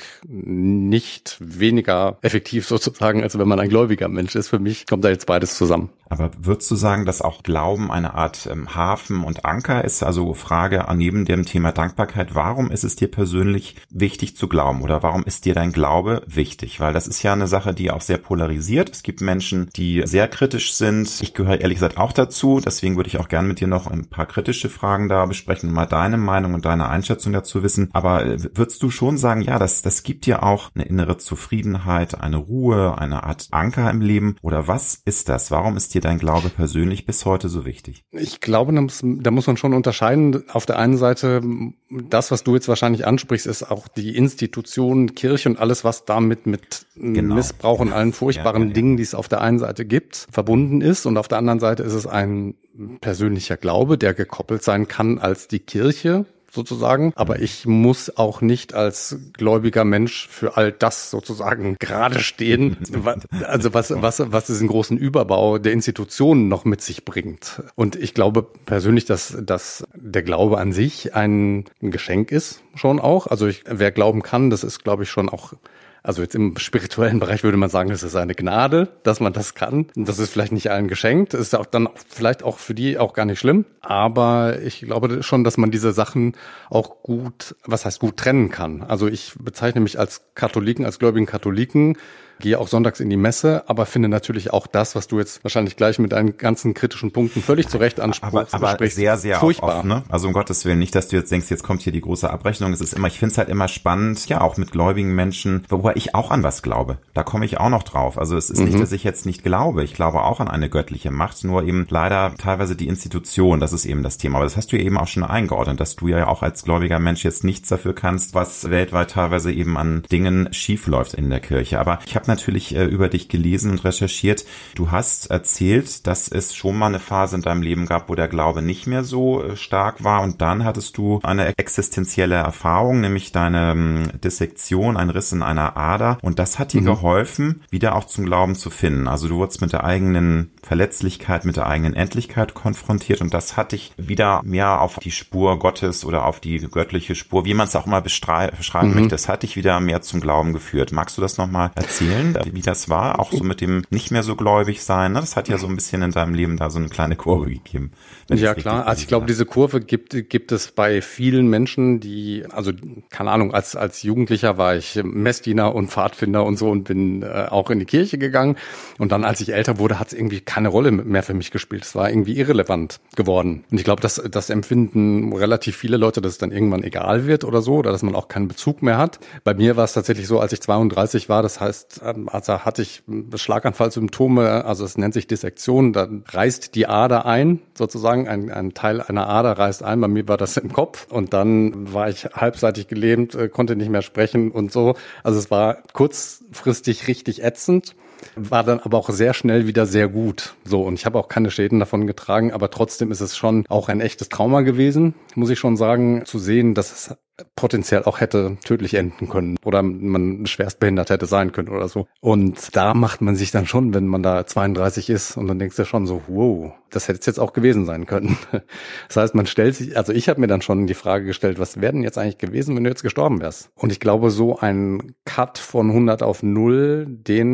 S3: nicht weniger effektiv sozusagen, als wenn man ein gläubiger Mensch ist. Für mich kommt da jetzt beides zusammen.
S4: Aber würdest du sagen, dass auch Glauben eine Art Hafen und Anker ist? Also Frage neben dem Thema Dankbarkeit, warum ist es dir persönlich wichtig zu glauben oder warum ist dir dein Glaube wichtig? Weil das ist ja eine Sache, die auch sehr polarisiert. Es gibt Menschen, die sehr kritisch sind. Ich gehöre ehrlich gesagt auch dazu. Deswegen würde ich auch gerne mit dir noch ein paar kritische Fragen da besprechen und mal deine Meinung und deine Einschätzung dazu wissen. Aber würdest du schon sagen, ja, das gibt dir auch eine innere Zufriedenheit, eine Ruhe, eine Art Anker im Leben? Oder was ist das? Warum ist dir dein Glaube persönlich bis heute so wichtig?
S3: Ich glaube, da muss man schon unterscheiden. Auf der einen Seite, das, was du jetzt wahrscheinlich ansprichst, ist auch die Institution, Kirche und alles, was damit mit Missbrauch und allen furchtbaren Dingen, die es auf der einen Seite gibt, verbunden ist. Und auf der anderen Seite ist es ein persönlicher Glaube, der gekoppelt sein kann als die Kirche sozusagen. Aber ich muss auch nicht als gläubiger Mensch für all das sozusagen gerade stehen. Also was diesen großen Überbau der Institutionen noch mit sich bringt. Und ich glaube persönlich, dass der Glaube an sich ein Geschenk ist, schon auch. Also wer glauben kann, das ist, glaube ich, schon auch. Also jetzt im spirituellen Bereich würde man sagen, das ist eine Gnade, dass man das kann. Das ist vielleicht nicht allen geschenkt, ist auch dann vielleicht auch für die auch gar nicht schlimm. Aber ich glaube schon, dass man diese Sachen auch gut trennen kann. Also ich bezeichne mich als Katholiken, als gläubigen Katholiken, gehe auch sonntags in die Messe, aber finde natürlich auch das, was du jetzt wahrscheinlich gleich mit deinen ganzen kritischen Punkten völlig zu Recht ansprichst.
S4: Aber sehr, sehr furchtbar. Oft, ne? Also um Gottes Willen, nicht, dass du jetzt denkst, jetzt kommt hier die große Abrechnung. Es ist immer, ich finde es halt immer spannend, ja, auch mit gläubigen Menschen, wobei ich auch an was glaube. Da komme ich auch noch drauf. Also es ist nicht, dass ich jetzt nicht glaube. Ich glaube auch an eine göttliche Macht, nur eben leider teilweise die Institution, das ist eben das Thema. Aber das hast du ja eben auch schon eingeordnet, dass du ja auch als gläubiger Mensch jetzt nichts dafür kannst, was weltweit teilweise eben an Dingen schief läuft in der Kirche. Aber ich habe natürlich über dich gelesen und recherchiert. Du hast erzählt, dass es schon mal eine Phase in deinem Leben gab, wo der Glaube nicht mehr so stark war und dann hattest du eine existenzielle Erfahrung, nämlich deine Dissektion, ein Riss in einer Ader und das hat dir geholfen, wieder auch zum Glauben zu finden. Also du wurdest mit der eigenen Verletzlichkeit, mit der eigenen Endlichkeit konfrontiert und das hat dich wieder mehr auf die Spur Gottes oder auf die göttliche Spur, wie man es auch immer beschreiben möchte, das hat dich wieder mehr zum Glauben geführt. Magst du das nochmal erzählen, wie das war? Auch so mit dem nicht mehr so gläubig sein, ne? Das hat ja so ein bisschen in deinem Leben da so eine kleine Kurve gegeben.
S3: Ja, klar. Also ich glaube, diese Kurve gibt es bei vielen Menschen, die, also keine Ahnung, als Jugendlicher war ich Messdiener und Pfadfinder und so und bin auch in die Kirche gegangen. Und dann, als ich älter wurde, hat es irgendwie keine Rolle mehr für mich gespielt. Es war irgendwie irrelevant geworden. Und ich glaube, das empfinden relativ viele Leute, dass es dann irgendwann egal wird oder so, oder dass man auch keinen Bezug mehr hat. Bei mir war es tatsächlich so, als ich 32 war, das heißt, also hatte ich Schlaganfallsymptome, also es nennt sich Dissektion, da reißt die Ader ein, sozusagen, ein Teil einer Ader reißt ein, bei mir war das im Kopf und dann war ich halbseitig gelähmt, konnte nicht mehr sprechen und so. Also es war kurzfristig richtig ätzend, war dann aber auch sehr schnell wieder sehr gut. So, und ich habe auch keine Schäden davon getragen, aber trotzdem ist es schon auch ein echtes Trauma gewesen, muss ich schon sagen, zu sehen, dass es potenziell auch hätte tödlich enden können oder man schwerstbehindert hätte sein können oder so. Und da macht man sich dann schon, wenn man da 32 ist und dann denkst du schon so, wow, das hätte es jetzt auch gewesen sein können. Das heißt, man stellt sich, also ich habe mir dann schon die Frage gestellt, was wäre denn jetzt eigentlich gewesen, wenn du jetzt gestorben wärst? Und ich glaube, so ein Cut von 100 auf 0, den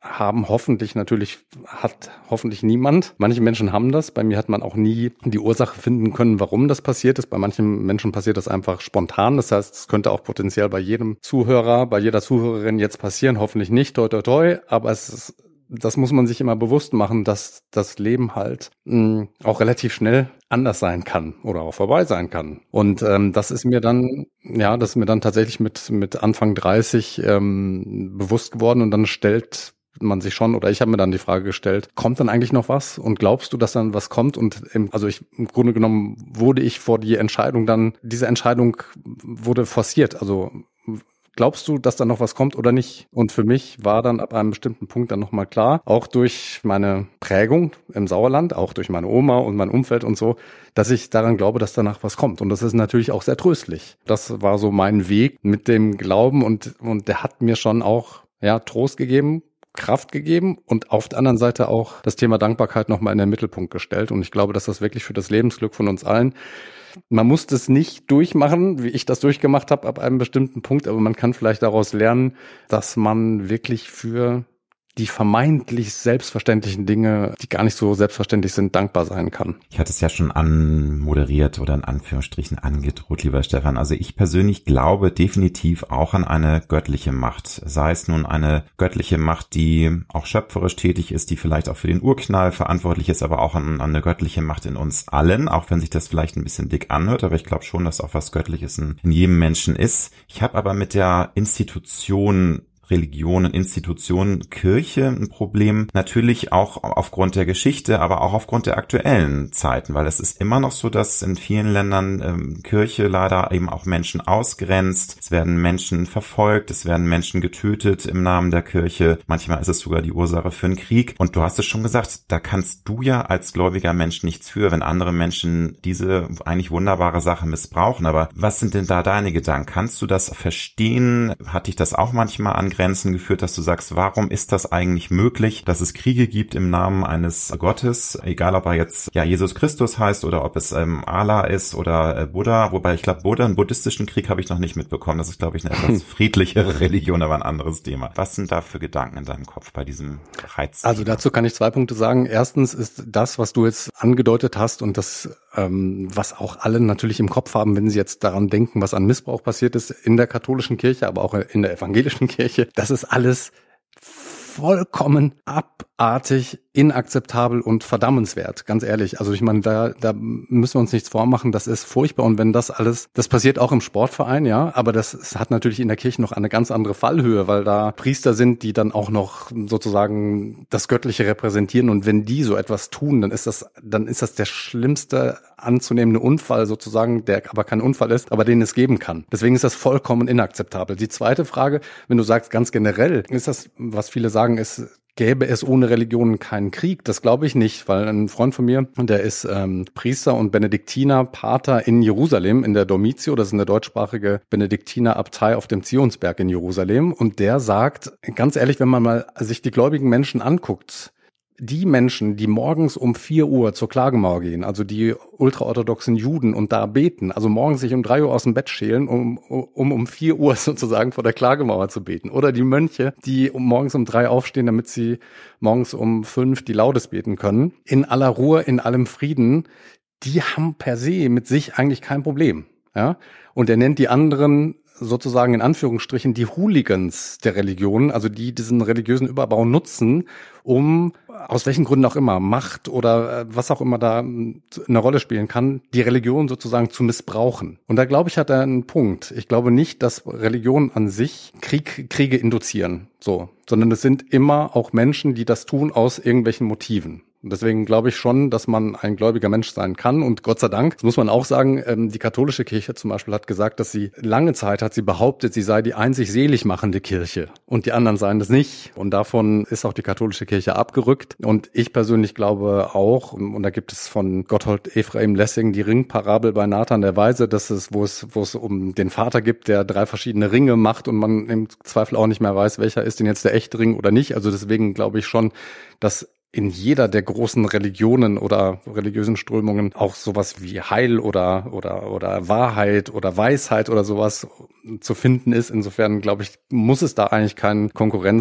S3: hat hoffentlich niemand. Manche Menschen haben das. Bei mir hat man auch nie die Ursache finden können, warum das passiert ist. Bei manchen Menschen passiert das einfach spontan. Das heißt, es könnte auch potenziell bei jedem Zuhörer, bei jeder Zuhörerin jetzt passieren. Hoffentlich nicht, toi, toi, toi. Aber das muss man sich immer bewusst machen, dass das Leben halt auch relativ schnell anders sein kann oder auch vorbei sein kann. Und das ist mir dann tatsächlich mit Anfang 30 bewusst geworden. Und dann stellt man sich schon, oder ich habe mir dann die Frage gestellt, kommt dann eigentlich noch was? Und glaubst du, dass dann was kommt? Und im Grunde genommen diese Entscheidung wurde forciert. Also glaubst du, dass da noch was kommt oder nicht? Und für mich war dann ab einem bestimmten Punkt dann nochmal klar, auch durch meine Prägung im Sauerland, auch durch meine Oma und mein Umfeld und so, dass ich daran glaube, dass danach was kommt. Und das ist natürlich auch sehr tröstlich. Das war so mein Weg mit dem Glauben und der hat mir schon auch Trost gegeben, Kraft gegeben und auf der anderen Seite auch das Thema Dankbarkeit nochmal in den Mittelpunkt gestellt. Und ich glaube, dass das wirklich für das Lebensglück von uns allen, man muss das nicht durchmachen, wie ich das durchgemacht habe ab einem bestimmten Punkt, aber man kann vielleicht daraus lernen, dass man wirklich für die vermeintlich selbstverständlichen Dinge, die gar nicht so selbstverständlich sind, dankbar sein kann.
S4: Ich hatte es ja schon anmoderiert oder in Anführungsstrichen angedroht, lieber Stefan. Also ich persönlich glaube definitiv auch an eine göttliche Macht. Sei es nun eine göttliche Macht, die auch schöpferisch tätig ist, die vielleicht auch für den Urknall verantwortlich ist, aber auch an eine göttliche Macht in uns allen, auch wenn sich das vielleicht ein bisschen dick anhört. Aber ich glaube schon, dass auch was Göttliches in jedem Menschen ist. Ich habe aber mit der Religionen, Institutionen, Kirche ein Problem, natürlich auch aufgrund der Geschichte, aber auch aufgrund der aktuellen Zeiten, weil es ist immer noch so, dass in vielen Ländern Kirche leider eben auch Menschen ausgrenzt, es werden Menschen verfolgt, es werden Menschen getötet im Namen der Kirche, manchmal ist es sogar die Ursache für einen Krieg und du hast es schon gesagt, da kannst du ja als gläubiger Mensch nichts für, wenn andere Menschen diese eigentlich wunderbare Sache missbrauchen, aber was sind denn da deine Gedanken? Kannst du das verstehen? Hat dich das auch manchmal an Grenzen geführt, dass du sagst, warum ist das eigentlich möglich, dass es Kriege gibt im Namen eines Gottes, egal ob er jetzt Jesus Christus heißt oder ob es Allah ist oder Buddha, wobei ich glaube, einen buddhistischen Krieg habe ich noch nicht mitbekommen, das ist glaube ich eine etwas friedlichere Religion, aber ein anderes Thema. Was sind da für Gedanken in deinem Kopf bei diesem Reiz?
S3: Also dazu kann ich 2 Punkte sagen. Erstens ist das, was du jetzt angedeutet hast und das, was auch alle natürlich im Kopf haben, wenn sie jetzt daran denken, was an Missbrauch passiert ist in der katholischen Kirche, aber auch in der evangelischen Kirche, das ist alles vollkommen abartig, inakzeptabel und verdammenswert, ganz ehrlich. Also ich meine, da müssen wir uns nichts vormachen, das ist furchtbar und wenn das passiert auch im Sportverein, aber das hat natürlich in der Kirche noch eine ganz andere Fallhöhe, weil da Priester sind, die dann auch noch sozusagen das Göttliche repräsentieren und wenn die so etwas tun, dann ist das der schlimmste anzunehmende Unfall sozusagen, der aber kein Unfall ist, aber den es geben kann. Deswegen ist das vollkommen inakzeptabel. Die zweite Frage, wenn du sagst ganz generell, ist das, was viele sagen, ist, gäbe es ohne Religionen keinen Krieg? Das glaube ich nicht, weil ein Freund von mir, der ist Priester und Benediktiner, Pater in Jerusalem, in der Dormitio, das ist eine deutschsprachige Benediktinerabtei auf dem Zionsberg in Jerusalem. Und der sagt, ganz ehrlich, wenn man mal sich die gläubigen Menschen anguckt, die Menschen, die morgens um 4 Uhr zur Klagemauer gehen, also die ultraorthodoxen Juden und da beten, also morgens sich um 3 Uhr aus dem Bett schälen, um 4 Uhr sozusagen vor der Klagemauer zu beten. Oder die Mönche, die morgens um 3 aufstehen, damit sie morgens um 5 die Laudes beten können. In aller Ruhe, in allem Frieden, die haben per se mit sich eigentlich kein Problem. Ja? Und er nennt die anderen sozusagen in Anführungsstrichen die Hooligans der Religion, also die diesen religiösen Überbau nutzen, um aus welchen Gründen auch immer, Macht oder was auch immer da eine Rolle spielen kann, die Religion sozusagen zu missbrauchen. Und da glaube ich, hat er einen Punkt. Ich glaube nicht, dass Religionen an sich Kriege induzieren, sondern es sind immer auch Menschen, die das tun aus irgendwelchen Motiven. Und deswegen glaube ich schon, dass man ein gläubiger Mensch sein kann. Und Gott sei Dank, das muss man auch sagen, die katholische Kirche zum Beispiel hat gesagt, dass sie lange Zeit hat sie behauptet, sie sei die einzig selig machende Kirche. Und die anderen seien das nicht. Und davon ist auch die katholische Kirche abgerückt. Und ich persönlich glaube auch, und da gibt es von Gotthold Ephraim Lessing die Ringparabel bei Nathan der Weise, wo es um den Vater gibt, der 3 verschiedene Ringe macht und man im Zweifel auch nicht mehr weiß, welcher ist denn jetzt der echte Ring oder nicht. Also deswegen glaube ich schon, dass in jeder der großen Religionen oder religiösen Strömungen auch sowas wie Heil oder Wahrheit oder Weisheit oder sowas zu finden ist. Insofern, glaube ich, muss es da eigentlich keinen Konkurrenzdruck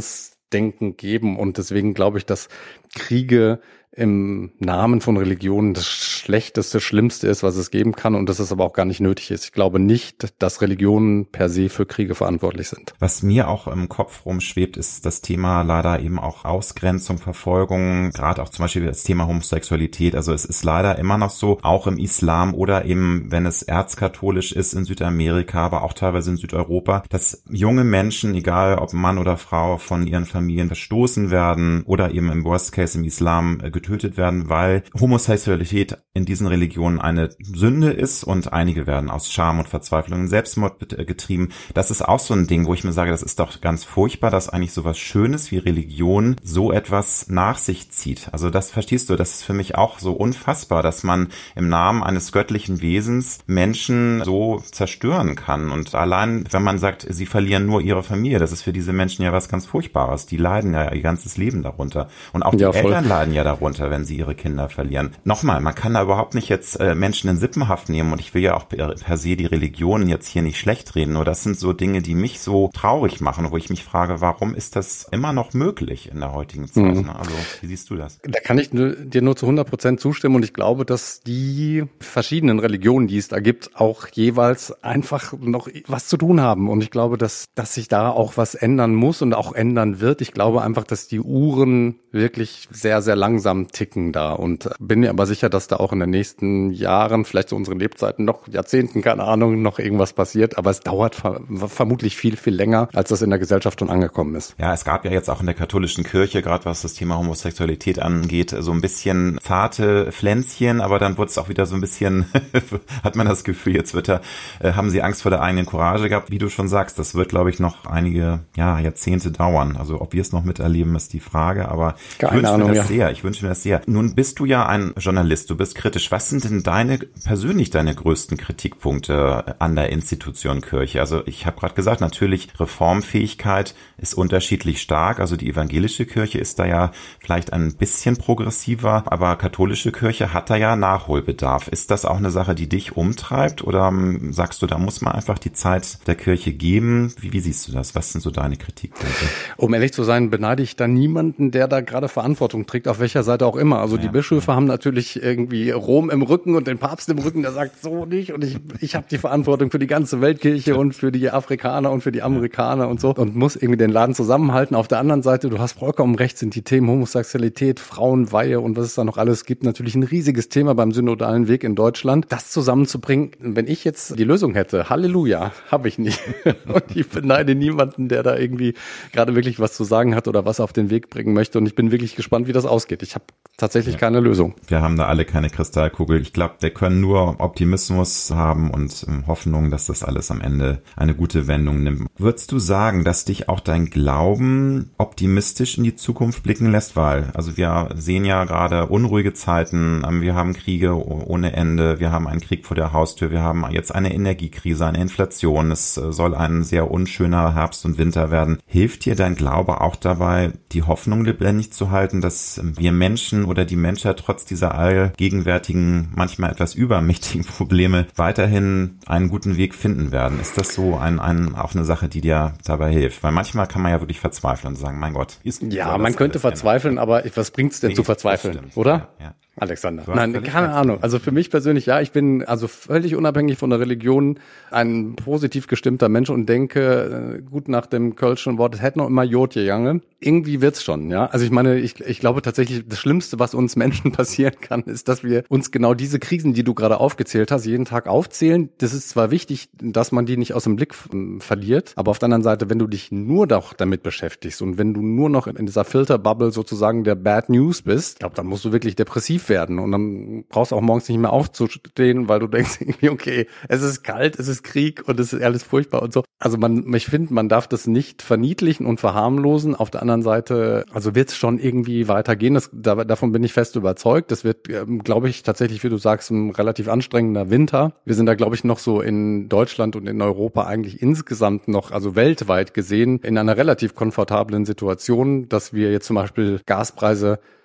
S3: Denken geben. Und deswegen glaube ich, dass Kriege im Namen von Religionen das Schlechteste, Schlimmste ist, was es geben kann und dass es aber auch gar nicht nötig ist. Ich glaube nicht, dass Religionen per se für Kriege verantwortlich sind.
S4: Was mir auch im Kopf rumschwebt, ist das Thema leider eben auch Ausgrenzung, Verfolgung, gerade auch zum Beispiel das Thema Homosexualität. Also es ist leider immer noch so, auch im Islam oder eben, wenn es erzkatholisch ist in Südamerika, aber auch teilweise in Südeuropa, dass junge Menschen, egal ob Mann oder Frau, von ihren Familien verstoßen werden oder eben im Worst Case im Islam getötet werden, weil Homosexualität in diesen Religionen eine Sünde ist und einige werden aus Scham und Verzweiflung in Selbstmord getrieben. Das ist auch so ein Ding, wo ich mir sage, das ist doch ganz furchtbar, dass eigentlich sowas Schönes wie Religion so etwas nach sich zieht. Also das verstehst du, das ist für mich auch so unfassbar, dass man im Namen eines göttlichen Wesens Menschen so zerstören kann. Und allein, wenn man sagt, sie verlieren nur ihre Familie, das ist für diese Menschen ja was ganz Furchtbares. Die leiden ja ihr ganzes Leben darunter. Und auch die Eltern leiden ja darunter, wenn sie ihre Kinder verlieren. Nochmal, man kann da überhaupt nicht jetzt Menschen in Sippenhaft nehmen und ich will ja auch per se die Religionen jetzt hier nicht schlecht reden, nur das sind so Dinge, die mich so traurig machen, wo ich mich frage, warum ist das immer noch möglich in der heutigen Zeit? Also, wie siehst du das?
S3: Da kann ich dir nur zu 100% zustimmen und ich glaube, dass die verschiedenen Religionen, die es da gibt, auch jeweils einfach noch was zu tun haben und ich glaube, dass sich da auch was ändern muss und auch ändern wird. Ich glaube einfach, dass die Uhren wirklich sehr, sehr langsam ticken da und bin mir aber sicher, dass da auch in den nächsten Jahren, vielleicht zu unseren Lebzeiten, noch Jahrzehnten, keine Ahnung, noch irgendwas passiert, aber es dauert vermutlich viel, viel länger, als das in der Gesellschaft schon angekommen ist.
S4: Ja, es gab ja jetzt auch in der katholischen Kirche, gerade was das Thema Homosexualität angeht, so ein bisschen zarte Pflänzchen, aber dann wurde es auch wieder so ein bisschen, hat man das Gefühl, jetzt haben sie Angst vor der eigenen Courage gehabt. Wie du schon sagst, das wird, glaube ich, noch einige Jahrzehnte dauern. Also ob wir es noch miterleben, ist die Frage, aber ich wünsche mir das sehr. Nun bist du ja ein Journalist, du bist kritisch. Was sind denn deine größten Kritikpunkte an der Institution Kirche? Also ich habe gerade gesagt, natürlich Reformfähigkeit ist unterschiedlich stark. Also die evangelische Kirche ist da ja vielleicht ein bisschen progressiver, aber katholische Kirche hat da ja Nachholbedarf. Ist das auch eine Sache, die dich umtreibt oder sagst du, da muss man einfach die Zeit der Kirche geben? Wie siehst du das? Was sind so deine Kritikpunkte?
S3: Um ehrlich zu sein, beneide ich da niemanden, der da gerade Verantwortung trägt, auf welcher Seite auch immer. Also die Bischöfe haben natürlich irgendwie Rom im Rücken und den Papst im Rücken, der sagt so nicht und ich habe die Verantwortung für die ganze Weltkirche und für die Afrikaner und für die Amerikaner und so und muss irgendwie den Laden zusammenhalten. Auf der anderen Seite, du hast vollkommen recht, sind die Themen Homosexualität, Frauenweihe und was es da noch alles gibt, natürlich ein riesiges Thema beim synodalen Weg in Deutschland. Das zusammenzubringen, wenn ich jetzt die Lösung hätte, Halleluja, habe ich nicht. Und ich beneide niemanden, der da irgendwie gerade wirklich was zu sagen hat oder was auf den Weg bringen möchte und ich bin wirklich gespannt, wie das ausgeht. Ich habe tatsächlich keine Lösung.
S4: Wir haben da alle keine Kristallkugel. Ich glaube, wir können nur Optimismus haben und Hoffnung, dass das alles am Ende eine gute Wendung nimmt. Würdest du sagen, dass dich auch dein Glauben optimistisch in die Zukunft blicken lässt? Weil, also wir sehen ja gerade unruhige Zeiten, wir haben Kriege ohne Ende, wir haben einen Krieg vor der Haustür, wir haben jetzt eine Energiekrise, eine Inflation, es soll ein sehr unschöner Herbst und Winter werden. Hilft dir dein Glaube auch dabei, die Hoffnung lebendig zu halten, dass wir Menschen oder die Menschheit trotz dieser allgegenwärtigen, manchmal etwas übermächtigen Probleme weiterhin einen guten Weg finden werden? Ist das so auch eine Sache, die dir dabei hilft? Weil manchmal kann man ja wirklich verzweifeln und sagen, mein Gott.
S3: Man könnte verzweifeln, aber was bringt's denn zu verzweifeln, oder? Ja. Alexander. Nein, keine Ahnung. Also für mich persönlich, ich bin also völlig unabhängig von der Religion ein positiv gestimmter Mensch und denke, gut nach dem Kölschen Wort, es hätte noch immer Jod gegangen. Irgendwie wird's schon, ja. Also ich meine, ich glaube tatsächlich, das Schlimmste, was uns Menschen passieren kann, ist, dass wir uns genau diese Krisen, die du gerade aufgezählt hast, jeden Tag aufzählen. Das ist zwar wichtig, dass man die nicht aus dem Blick verliert, aber auf der anderen Seite, wenn du dich nur doch damit beschäftigst und wenn du nur noch in dieser Filterbubble sozusagen der Bad News bist, ich glaube, dann musst du wirklich depressiv werden und dann brauchst du auch morgens nicht mehr aufzustehen, weil du denkst irgendwie, okay, es ist kalt, es ist Krieg und es ist alles furchtbar und so. Also ich finde, man darf das nicht verniedlichen und verharmlosen. Auf der anderen Seite, also wird es schon irgendwie weitergehen. Davon bin ich fest überzeugt. Das wird, glaube ich, tatsächlich, wie du sagst, ein relativ anstrengender Winter. Wir sind da, glaube ich, noch so in Deutschland und in Europa eigentlich insgesamt noch, also weltweit gesehen, in einer relativ komfortablen Situation, dass wir jetzt zum Beispiel Gaspreise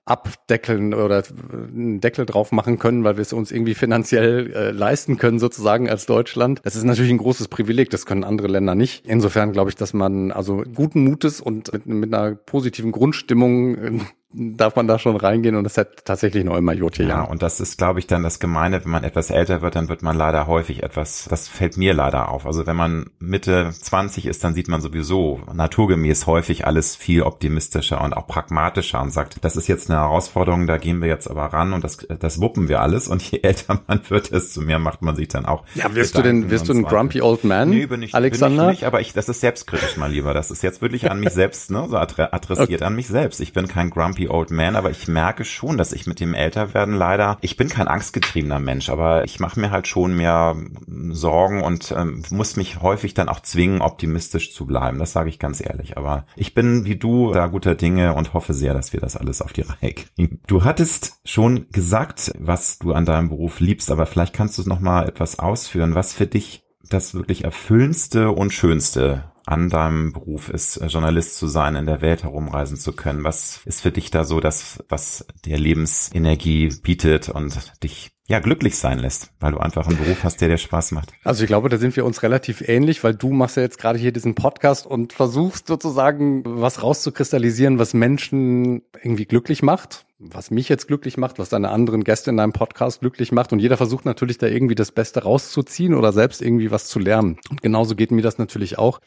S3: abdeckeln oder einen Deckel drauf machen können, weil wir es uns irgendwie finanziell leisten können sozusagen als Deutschland. Das ist natürlich ein großes Privileg, das können andere Länder nicht. Insofern glaube ich, dass man also guten Mutes und mit einer positiven Grundstimmung darf man da schon reingehen und das hat tatsächlich noch immer Jotje.
S4: Ja, und das ist, glaube ich, dann das Gemeine, wenn man etwas älter wird, dann wird man leider häufig etwas, das fällt mir leider auf. Also wenn man Mitte 20 ist, dann sieht man sowieso naturgemäß häufig alles viel optimistischer und auch pragmatischer und sagt, das ist jetzt eine Herausforderung, da gehen wir jetzt aber ran und das wuppen wir alles. Und je älter man wird, desto mehr macht man sich dann auch.
S3: Ja, wirst du ein grumpy old man,
S4: nee,
S3: Alexander?
S4: Bin ich nicht, aber das ist selbstkritisch mal lieber. Das ist jetzt wirklich an mich selbst, ne, so adressiert an mich selbst. Ich bin kein grumpy old man, aber ich merke schon, dass ich mit dem Älterwerden leider, ich bin kein angstgetriebener Mensch, aber ich mache mir halt schon mehr Sorgen und muss mich häufig dann auch zwingen, optimistisch zu bleiben. Das sage ich ganz ehrlich. Aber ich bin wie du da guter Dinge und hoffe sehr, dass wir das alles auf die Reihe kriegen. Du hattest schon gesagt, was du an deinem Beruf liebst, aber vielleicht kannst du es noch mal etwas ausführen, was für dich das wirklich erfüllendste und schönste an deinem Beruf ist, Journalist zu sein, in der Welt herumreisen zu können. Was ist für dich da so das, was dir Lebensenergie bietet und dich glücklich sein lässt, weil du einfach einen Beruf hast, der dir Spaß macht?
S3: Also ich glaube, da sind wir uns relativ ähnlich, weil du machst ja jetzt gerade hier diesen Podcast und versuchst sozusagen was rauszukristallisieren, was Menschen irgendwie glücklich macht, was mich jetzt glücklich macht, was deine anderen Gäste in deinem Podcast glücklich macht und jeder versucht natürlich da irgendwie das Beste rauszuziehen oder selbst irgendwie was zu lernen. Und genauso geht mir das natürlich auch,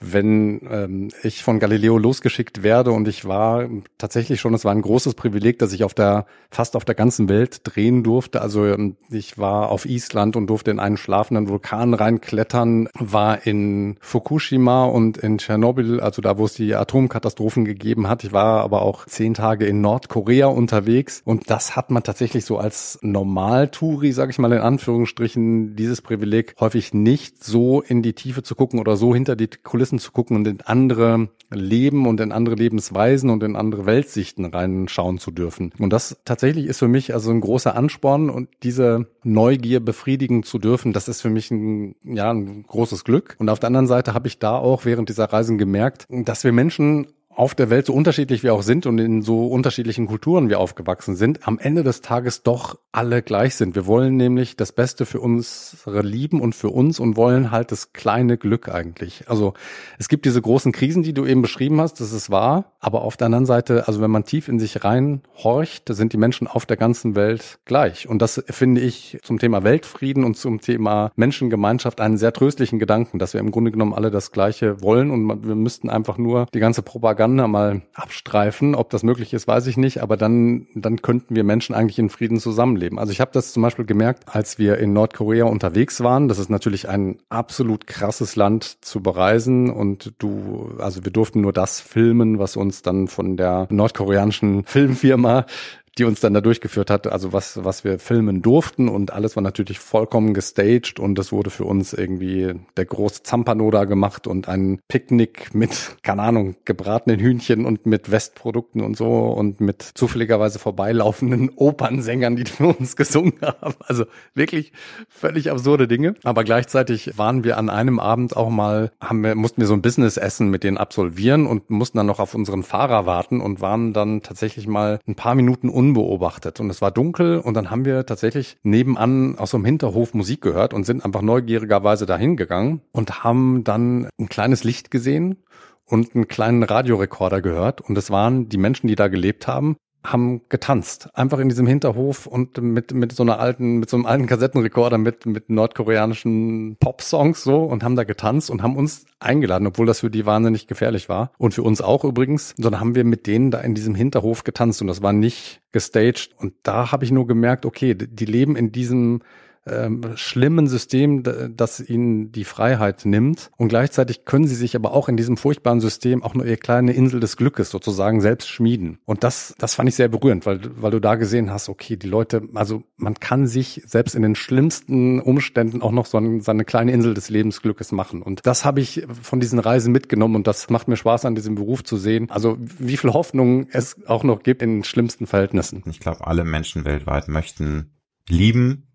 S3: wenn ich von Galileo losgeschickt werde und ich war tatsächlich schon, es war ein großes Privileg, dass ich fast auf der ganzen Welt drehen durfte. Also ich war auf Island und durfte in einen schlafenden Vulkan reinklettern, war in Fukushima und in Tschernobyl, also da, wo es die Atomkatastrophen gegeben hat. Ich war aber auch 10 Tage in Nordkorea unterwegs und das hat man tatsächlich so als Normal-Touri, sage ich mal in Anführungsstrichen, dieses Privileg häufig nicht so in die Tiefe zu gucken oder so hinter die Kulissen zu gucken und in andere Leben und in andere Lebensweisen und in andere Weltsichten reinschauen zu dürfen. Und das tatsächlich ist für mich also ein großer Ansporn und diese Neugier befriedigen zu dürfen, das ist für mich ein großes Glück. Und auf der anderen Seite habe ich da auch während dieser Reisen gemerkt, dass wir Menschen auf der Welt, so unterschiedlich wir auch sind und in so unterschiedlichen Kulturen wir aufgewachsen sind, am Ende des Tages doch alle gleich sind. Wir wollen nämlich das Beste für unsere Lieben und für uns und wollen halt das kleine Glück eigentlich. Also es gibt diese großen Krisen, die du eben beschrieben hast, das ist wahr, aber auf der anderen Seite, also wenn man tief in sich reinhorcht, sind die Menschen auf der ganzen Welt gleich. Und das finde ich zum Thema Weltfrieden und zum Thema Menschengemeinschaft einen sehr tröstlichen Gedanken, dass wir im Grunde genommen alle das Gleiche wollen und wir müssten einfach nur die ganze Propaganda mal abstreifen. Ob das möglich ist, weiß ich nicht, aber dann könnten wir Menschen eigentlich in Frieden zusammenleben. Also ich habe das zum Beispiel gemerkt, als wir in Nordkorea unterwegs waren. Das ist natürlich ein absolut krasses Land zu bereisen und wir durften nur das filmen, was uns dann von der nordkoreanischen Filmfirma, die uns dann da durchgeführt hat, also was wir filmen durften und alles war natürlich vollkommen gestaged und es wurde für uns irgendwie der große Zampano da gemacht und ein Picknick mit, keine Ahnung, gebratenen Hühnchen und mit Westprodukten und so und mit zufälligerweise vorbeilaufenden Opernsängern, die für uns gesungen haben. Also wirklich völlig absurde Dinge. Aber gleichzeitig waren wir an einem Abend auch mal, mussten wir so ein Business-Essen mit denen absolvieren und mussten dann noch auf unseren Fahrer warten und waren dann tatsächlich mal ein paar Minuten unbeobachtet und es war dunkel und dann haben wir tatsächlich nebenan aus so einem Hinterhof Musik gehört und sind einfach neugierigerweise dahin gegangen und haben dann ein kleines Licht gesehen und einen kleinen Radiorekorder gehört und es waren die Menschen, die da gelebt haben getanzt. Einfach in diesem Hinterhof und mit so einem alten Kassettenrekorder mit nordkoreanischen Pop-Songs so und haben da getanzt und haben uns eingeladen, obwohl das für die wahnsinnig gefährlich war. Und für uns auch übrigens. Sondern haben wir mit denen da in diesem Hinterhof getanzt und das war nicht gestaged. Und da habe ich nur gemerkt, okay, die leben in diesem schlimmen System, das ihnen die Freiheit nimmt. Und gleichzeitig können sie sich aber auch in diesem furchtbaren System auch nur ihre kleine Insel des Glückes sozusagen selbst schmieden. Und das fand ich sehr berührend, weil du da gesehen hast, okay, die Leute, also man kann sich selbst in den schlimmsten Umständen auch noch so eine kleine Insel des Lebensglückes machen. Und das habe ich von diesen Reisen mitgenommen und das macht mir Spaß, an diesem Beruf zu sehen. Also wie viel Hoffnung es auch noch gibt in den schlimmsten Verhältnissen.
S4: Ich glaube, alle Menschen weltweit möchten lieben,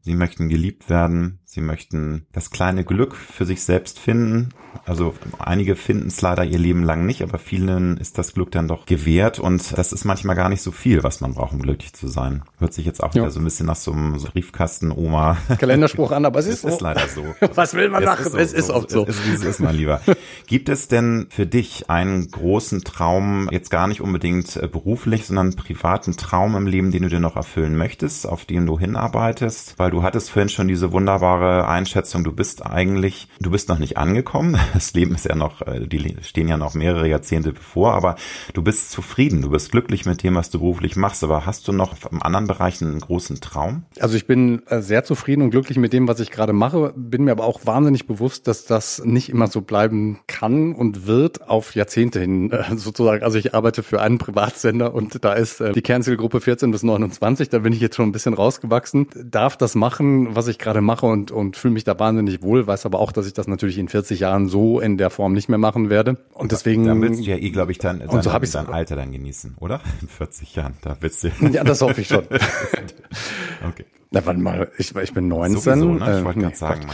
S4: Sie möchten geliebt werden. Sie möchten das kleine Glück für sich selbst finden. Also einige finden es leider ihr Leben lang nicht, aber vielen ist das Glück dann doch gewährt. Und das ist manchmal gar nicht so viel, was man braucht, um glücklich zu sein. Hört sich jetzt auch wieder so ein bisschen nach so einem Briefkasten-Oma
S3: Kalenderspruch an, aber es ist
S4: leider so.
S3: Was will man machen? Es ist oft so.
S4: Es ist mein Lieber. Gibt es denn für dich einen großen Traum, jetzt gar nicht unbedingt beruflich, sondern einen privaten Traum im Leben, den du dir noch erfüllen möchtest, auf den du hinarbeitest? Weil du hattest vorhin schon diese wunderbare Einschätzung, du bist noch nicht angekommen. Das Leben ist ja noch, die stehen ja noch mehrere Jahrzehnte bevor, aber du bist zufrieden, du bist glücklich mit dem, was du beruflich machst, aber hast du noch im anderen Bereich einen großen Traum?
S3: Also ich bin sehr zufrieden und glücklich mit dem, was ich gerade mache, bin mir aber auch wahnsinnig bewusst, dass das nicht immer so bleiben kann und wird auf Jahrzehnte hin sozusagen. Also ich arbeite für einen Privatsender und da ist die Kernzielgruppe 14 bis 29, da bin ich jetzt schon ein bisschen rausgewachsen, darf das machen, was ich gerade mache und fühle mich da wahnsinnig wohl, weiß aber auch, dass ich das natürlich in 40 Jahren so in der Form nicht mehr machen werde. Und deswegen.
S4: Da willst du ja glaube ich, dein
S3: Alter
S4: dann genießen, oder? In 40 Jahren, da willst du.
S3: Ja, das hoffe ich schon.
S4: Okay.
S3: Na, warte mal, ich bin 19.
S4: Sowieso, ne? Ich wollte gerade sagen,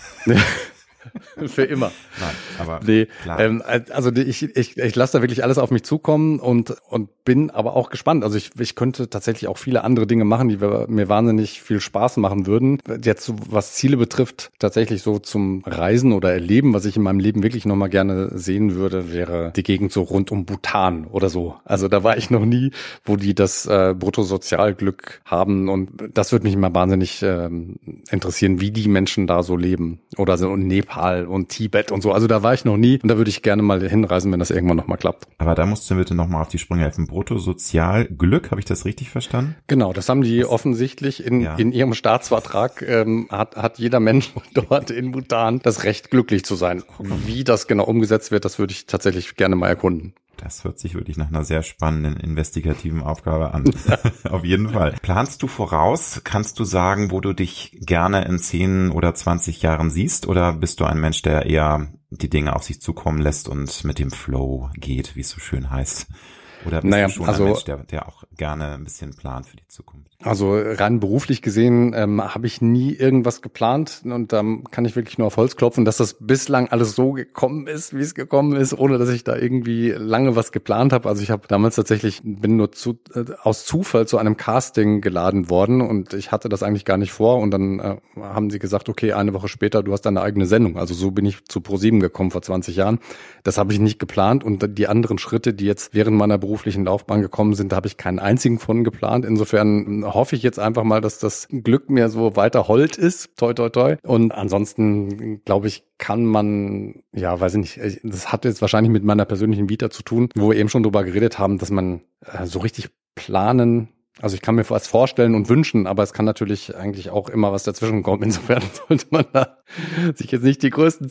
S3: Für immer.
S4: Nein, aber
S3: klar. Also ich lasse da wirklich alles auf mich zukommen und bin aber auch gespannt. Also ich könnte tatsächlich auch viele andere Dinge machen, die mir wahnsinnig viel Spaß machen würden. Jetzt was Ziele betrifft, tatsächlich so zum Reisen oder Erleben, was ich in meinem Leben wirklich nochmal gerne sehen würde, wäre die Gegend so rund um Bhutan oder so. Also da war ich noch nie, wo die das Bruttosozialglück haben und das würde mich immer wahnsinnig interessieren, wie die Menschen da so leben. Oder so in Nepal und Tibet und so. Also da war ich noch nie und da würde ich gerne mal hinreisen, wenn das irgendwann nochmal klappt.
S4: Aber da musst du bitte nochmal auf die Sprünge helfen. Bruttosozialglück, habe ich das richtig verstanden?
S3: Genau, das haben die offensichtlich in ihrem Staatsvertrag, hat jeder Mensch dort in Bhutan das Recht, glücklich zu sein. Wie das genau umgesetzt wird, das würde ich tatsächlich gerne mal erkunden.
S4: Das hört sich wirklich nach einer sehr spannenden, investigativen Aufgabe an. Auf jeden Fall. Planst du voraus? Kannst du sagen, wo du dich gerne in 10 oder 20 Jahren siehst? Oder bist du ein Mensch, der eher die Dinge auf sich zukommen lässt und mit dem Flow geht, wie es so schön heißt? Oder bist du schon ein Mensch, der auch gerne ein bisschen plant für die Zukunft?
S3: Also rein beruflich gesehen habe ich nie irgendwas geplant und da kann ich wirklich nur auf Holz klopfen, dass das bislang alles so gekommen ist, wie es gekommen ist, ohne dass ich da irgendwie lange was geplant habe. Also ich habe damals bin nur aus Zufall zu einem Casting geladen worden und ich hatte das eigentlich gar nicht vor und dann haben sie gesagt, okay, eine Woche später, du hast deine eigene Sendung. Also so bin ich zu ProSieben gekommen vor 20 Jahren. Das habe ich nicht geplant und die anderen Schritte, die jetzt während meiner beruflichen Laufbahn gekommen sind, da habe ich keinen einzigen von geplant. Insofern hoffe ich jetzt einfach mal, dass das Glück mir so weiter hold ist. Toi, toi, toi. Und ansonsten, glaube ich, kann man, ja, weiß ich nicht, das hat jetzt wahrscheinlich mit meiner persönlichen Vita zu tun, wo wir eben schon drüber geredet haben, dass man so richtig planen. Also ich kann mir was vorstellen und wünschen, aber es kann natürlich eigentlich auch immer was dazwischen kommen. Insofern sollte man da sich jetzt nicht die größten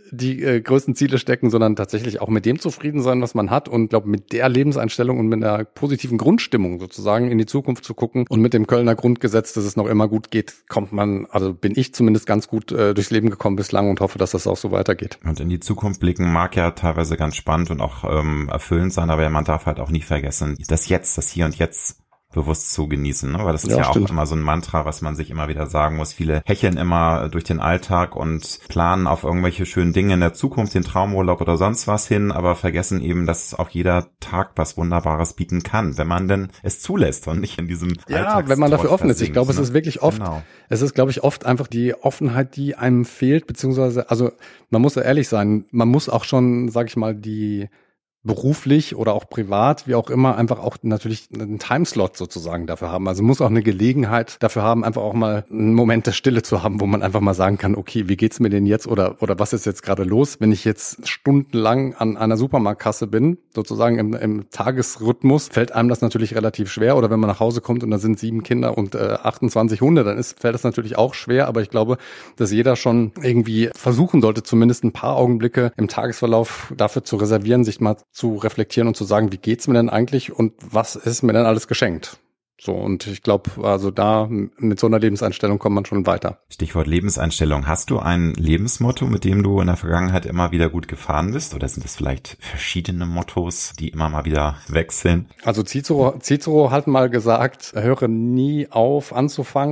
S3: Ziele stecken, sondern tatsächlich auch mit dem zufrieden sein, was man hat und glaube mit der Lebenseinstellung und mit einer positiven Grundstimmung sozusagen in die Zukunft zu gucken und mit dem Kölner Grundgesetz, dass es noch immer gut geht, bin ich zumindest ganz gut durchs Leben gekommen bislang und hoffe, dass das auch so weitergeht.
S4: Und in die Zukunft blicken mag ja teilweise ganz spannend und auch erfüllend sein, aber man darf halt auch nie vergessen, das Hier und Jetzt bewusst zu genießen, ne? Weil das ist ja auch immer so ein Mantra, was man sich immer wieder sagen muss. Viele hecheln immer durch den Alltag und planen auf irgendwelche schönen Dinge in der Zukunft, den Traumurlaub oder sonst was hin, aber vergessen eben, dass auch jeder Tag was Wunderbares bieten kann, wenn man denn es zulässt und nicht in diesem
S3: wenn man dafür offen ist. Ich glaube, es ist wirklich oft, es ist, glaube ich, oft einfach die Offenheit, die einem fehlt, beziehungsweise, also man muss ja ehrlich sein, man muss auch schon, sag ich mal, die beruflich oder auch privat, wie auch immer, einfach auch natürlich einen Timeslot sozusagen dafür haben. Also muss auch eine Gelegenheit dafür haben, einfach auch mal einen Moment der Stille zu haben, wo man einfach mal sagen kann, okay, wie geht's mir denn jetzt oder was ist jetzt gerade los, wenn ich jetzt stundenlang an einer Supermarktkasse bin, sozusagen im Tagesrhythmus, fällt einem das natürlich relativ schwer. Oder wenn man nach Hause kommt und da sind 7 Kinder und 28 Hunde, dann fällt das natürlich auch schwer. Aber ich glaube, dass jeder schon irgendwie versuchen sollte, zumindest ein paar Augenblicke im Tagesverlauf dafür zu reservieren, sich mal zu reflektieren und zu sagen, wie geht's mir denn eigentlich und was ist mir denn alles geschenkt? So, und ich glaube, also da mit so einer Lebenseinstellung kommt man schon weiter.
S4: Stichwort Lebenseinstellung. Hast du ein Lebensmotto, mit dem du in der Vergangenheit immer wieder gut gefahren bist? Oder sind es vielleicht verschiedene Mottos, die immer mal wieder wechseln?
S3: Also Cicero hat mal gesagt, höre nie auf anzufangen,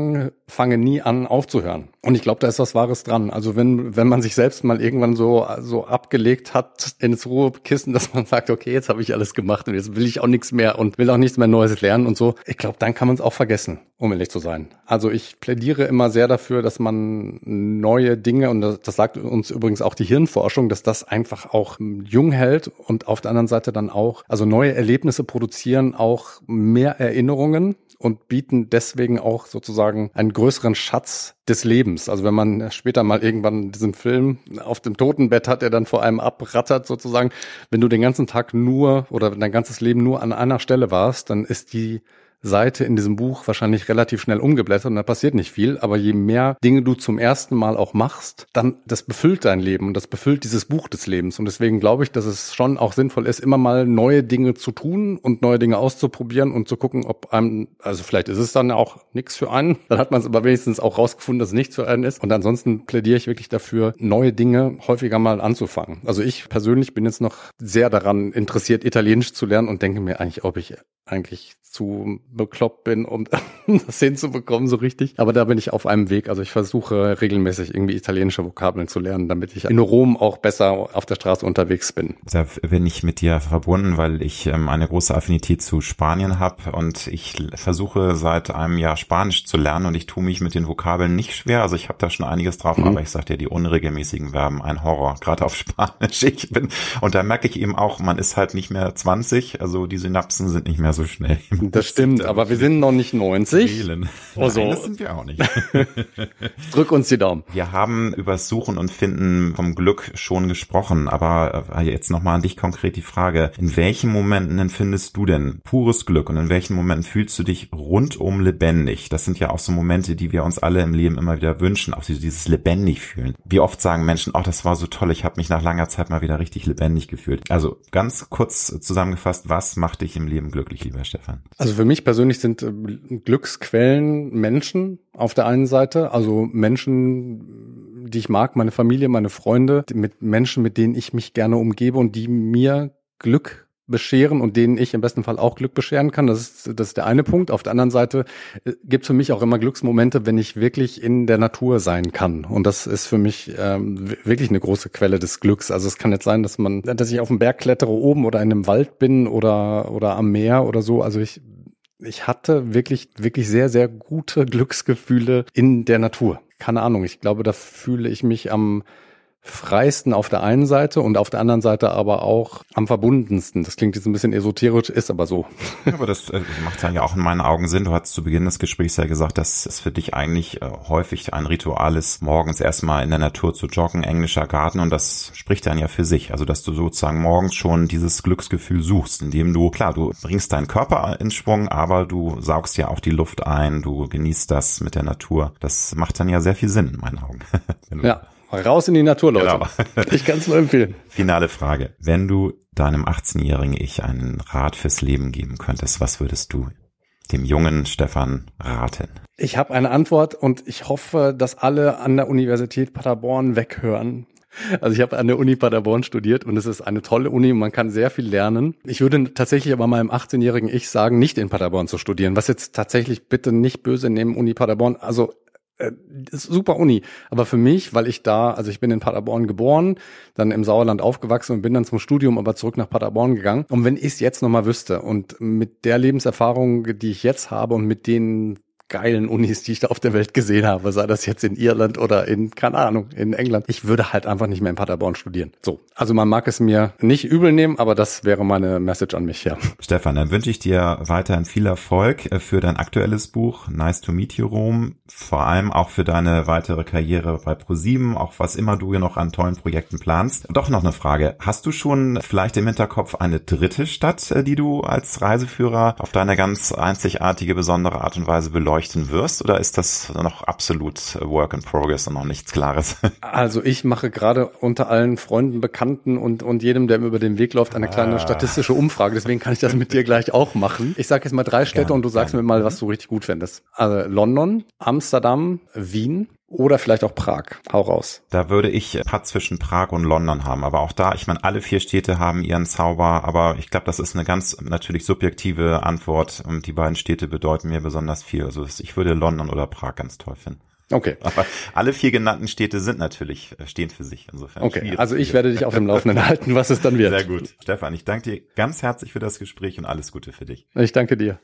S3: fange nie an aufzuhören. Und ich glaube, da ist was Wahres dran. Also wenn man sich selbst mal irgendwann so abgelegt hat ins Ruhekissen, dass man sagt, okay, jetzt habe ich alles gemacht und jetzt will ich auch nichts mehr und will auch nichts mehr Neues lernen und so. Ich glaube, dann kann man es auch vergessen, um ehrlich zu sein. Also ich plädiere immer sehr dafür, dass man neue Dinge, und das sagt uns übrigens auch die Hirnforschung, dass das einfach auch jung hält und auf der anderen Seite dann auch, also neue Erlebnisse produzieren auch mehr Erinnerungen und bieten deswegen auch sozusagen einen größeren Schatz des Lebens. Also wenn man später mal irgendwann diesen Film auf dem Totenbett hat, der dann vor einem abrattert sozusagen, wenn du den ganzen Tag nur oder dein ganzes Leben nur an einer Stelle warst, dann ist die Seite in diesem Buch wahrscheinlich relativ schnell umgeblättert und da passiert nicht viel, aber je mehr Dinge du zum ersten Mal auch machst, dann das befüllt dein Leben und das befüllt dieses Buch des Lebens und deswegen glaube ich, dass es schon auch sinnvoll ist, immer mal neue Dinge zu tun und neue Dinge auszuprobieren und zu gucken, ob einem, also vielleicht ist es dann auch nichts für einen, dann hat man es aber wenigstens auch rausgefunden, dass es nichts für einen ist und ansonsten plädiere ich wirklich dafür, neue Dinge häufiger mal anzufangen. Also ich persönlich bin jetzt noch sehr daran interessiert, Italienisch zu lernen und denke mir eigentlich, ob ich eigentlich zu bekloppt bin, um das hinzubekommen so richtig. Aber da bin ich auf einem Weg. Also ich versuche regelmäßig irgendwie italienische Vokabeln zu lernen, damit ich in Rom auch besser auf der Straße unterwegs bin.
S4: Da bin ich mit dir verbunden, weil ich eine große Affinität zu Spanien habe und ich versuche seit einem Jahr Spanisch zu lernen und ich tue mich mit den Vokabeln nicht schwer. Also ich habe da schon einiges drauf, aber ich sag dir, die unregelmäßigen Verben, ein Horror, gerade auf Spanisch. Und da merke ich eben auch, man ist halt nicht mehr 20, also die Synapsen sind nicht mehr so schnell.
S3: Das stimmt, aber wir sind noch nicht 90.
S4: Also, nein, das sind wir auch nicht.
S3: Drück uns die Daumen.
S4: Wir haben über Suchen und Finden vom Glück schon gesprochen, aber jetzt nochmal an dich konkret die Frage, in welchen Momenten empfindest du denn pures Glück und in welchen Momenten fühlst du dich rundum lebendig? Das sind ja auch so Momente, die wir uns alle im Leben immer wieder wünschen, auch dieses lebendig fühlen. Wie oft sagen Menschen, oh, das war so toll, ich habe mich nach langer Zeit mal wieder richtig lebendig gefühlt. Also ganz kurz zusammengefasst, was macht dich im Leben glücklich, lieber Stefan?
S3: Also für mich persönlich sind Glücksquellen Menschen auf der einen Seite, also Menschen, die ich mag, meine Familie, meine Freunde, mit Menschen, mit denen ich mich gerne umgebe und die mir Glück bescheren und denen ich im besten Fall auch Glück bescheren kann. Das ist der eine Punkt. Auf der anderen Seite gibt es für mich auch immer Glücksmomente, wenn ich wirklich in der Natur sein kann. Und das ist für mich wirklich eine große Quelle des Glücks. Also es kann jetzt sein, dass ich auf dem Berg klettere oben oder in einem Wald bin oder am Meer oder so. Also ich hatte wirklich, wirklich sehr, sehr gute Glücksgefühle in der Natur. Keine Ahnung. Ich glaube, da fühle ich mich am freisten auf der einen Seite und auf der anderen Seite aber auch am verbundensten. Das klingt jetzt ein bisschen esoterisch, ist aber so.
S4: Ja, aber das macht dann ja auch in meinen Augen Sinn. Du hast zu Beginn des Gesprächs ja gesagt, dass es für dich eigentlich häufig ein Ritual ist, morgens erstmal in der Natur zu joggen, englischer Garten, und das spricht dann ja für sich. Also, dass du sozusagen morgens schon dieses Glücksgefühl suchst, indem du bringst deinen Körper in Schwung, aber du saugst ja auch die Luft ein, du genießt das mit der Natur. Das macht dann ja sehr viel Sinn in meinen Augen.
S3: Ja. Raus in die Natur, Leute. Genau. Ich kann es nur empfehlen.
S4: Finale Frage. Wenn du deinem 18-jährigen Ich einen Rat fürs Leben geben könntest, was würdest du dem jungen Stefan raten?
S3: Ich habe eine Antwort und ich hoffe, dass alle an der Universität Paderborn weghören. Also ich habe an der Uni Paderborn studiert und es ist eine tolle Uni und man kann sehr viel lernen. Ich würde tatsächlich aber meinem 18-jährigen Ich sagen, nicht in Paderborn zu studieren. Was jetzt tatsächlich bitte nicht böse nehmen, Uni Paderborn. Also ist super Uni, aber für mich, weil ich bin in Paderborn geboren, dann im Sauerland aufgewachsen und bin dann zum Studium aber zurück nach Paderborn gegangen. Und wenn ich es jetzt nochmal wüsste und mit der Lebenserfahrung, die ich jetzt habe und mit den geilen Unis, die ich da auf der Welt gesehen habe, sei das jetzt in Irland oder in England. Ich würde halt einfach nicht mehr in Paderborn studieren. So, also man mag es mir nicht übel nehmen, aber das wäre meine Message an mich, ja.
S4: Stefan, dann wünsche ich dir weiterhin viel Erfolg für dein aktuelles Buch Nice to Meet You Rome, vor allem auch für deine weitere Karriere bei ProSieben, auch was immer du hier noch an tollen Projekten planst. Doch noch eine Frage, hast du schon vielleicht im Hinterkopf eine dritte Stadt, die du als Reiseführer auf deine ganz einzigartige, besondere Art und Weise beleuchten wirst, oder ist das noch absolut Work in Progress und noch nichts Klares?
S3: Also ich mache gerade unter allen Freunden, Bekannten und jedem, der mir über den Weg läuft, eine kleine statistische Umfrage. Deswegen kann ich das mit dir gleich auch machen. Ich sage jetzt mal 3 Städte und du sagst mir mal, was du richtig gut fändest. Also London, Amsterdam, Wien Oder vielleicht auch Prag. Hau raus.
S4: Da würde ich Part zwischen Prag und London haben. Aber auch da, ich meine, alle 4 Städte haben ihren Zauber. Aber ich glaube, das ist eine ganz natürlich subjektive Antwort. Und die beiden Städte bedeuten mir besonders viel. Also ich würde London oder Prag ganz toll finden.
S3: Okay.
S4: Aber alle 4 genannten Städte stehen für sich. Insofern.
S3: Okay, also ich werde dich auf dem Laufenden halten, was es dann wird.
S4: Sehr gut. Stefan, ich danke dir ganz herzlich für das Gespräch und alles Gute für dich.
S3: Ich danke dir.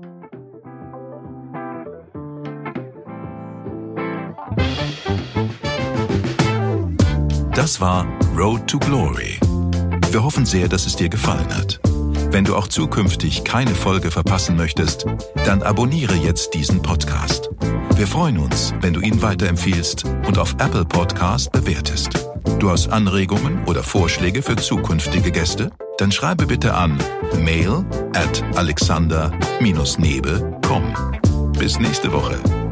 S2: Das war Road to Glory. Wir hoffen sehr, dass es dir gefallen hat. Wenn du auch zukünftig keine Folge verpassen möchtest, dann abonniere jetzt diesen Podcast. Wir freuen uns, wenn du ihn weiterempfiehlst und auf Apple Podcast bewertest. Du hast Anregungen oder Vorschläge für zukünftige Gäste? Dann schreibe bitte an mail@alexander-nebe.com. Bis nächste Woche.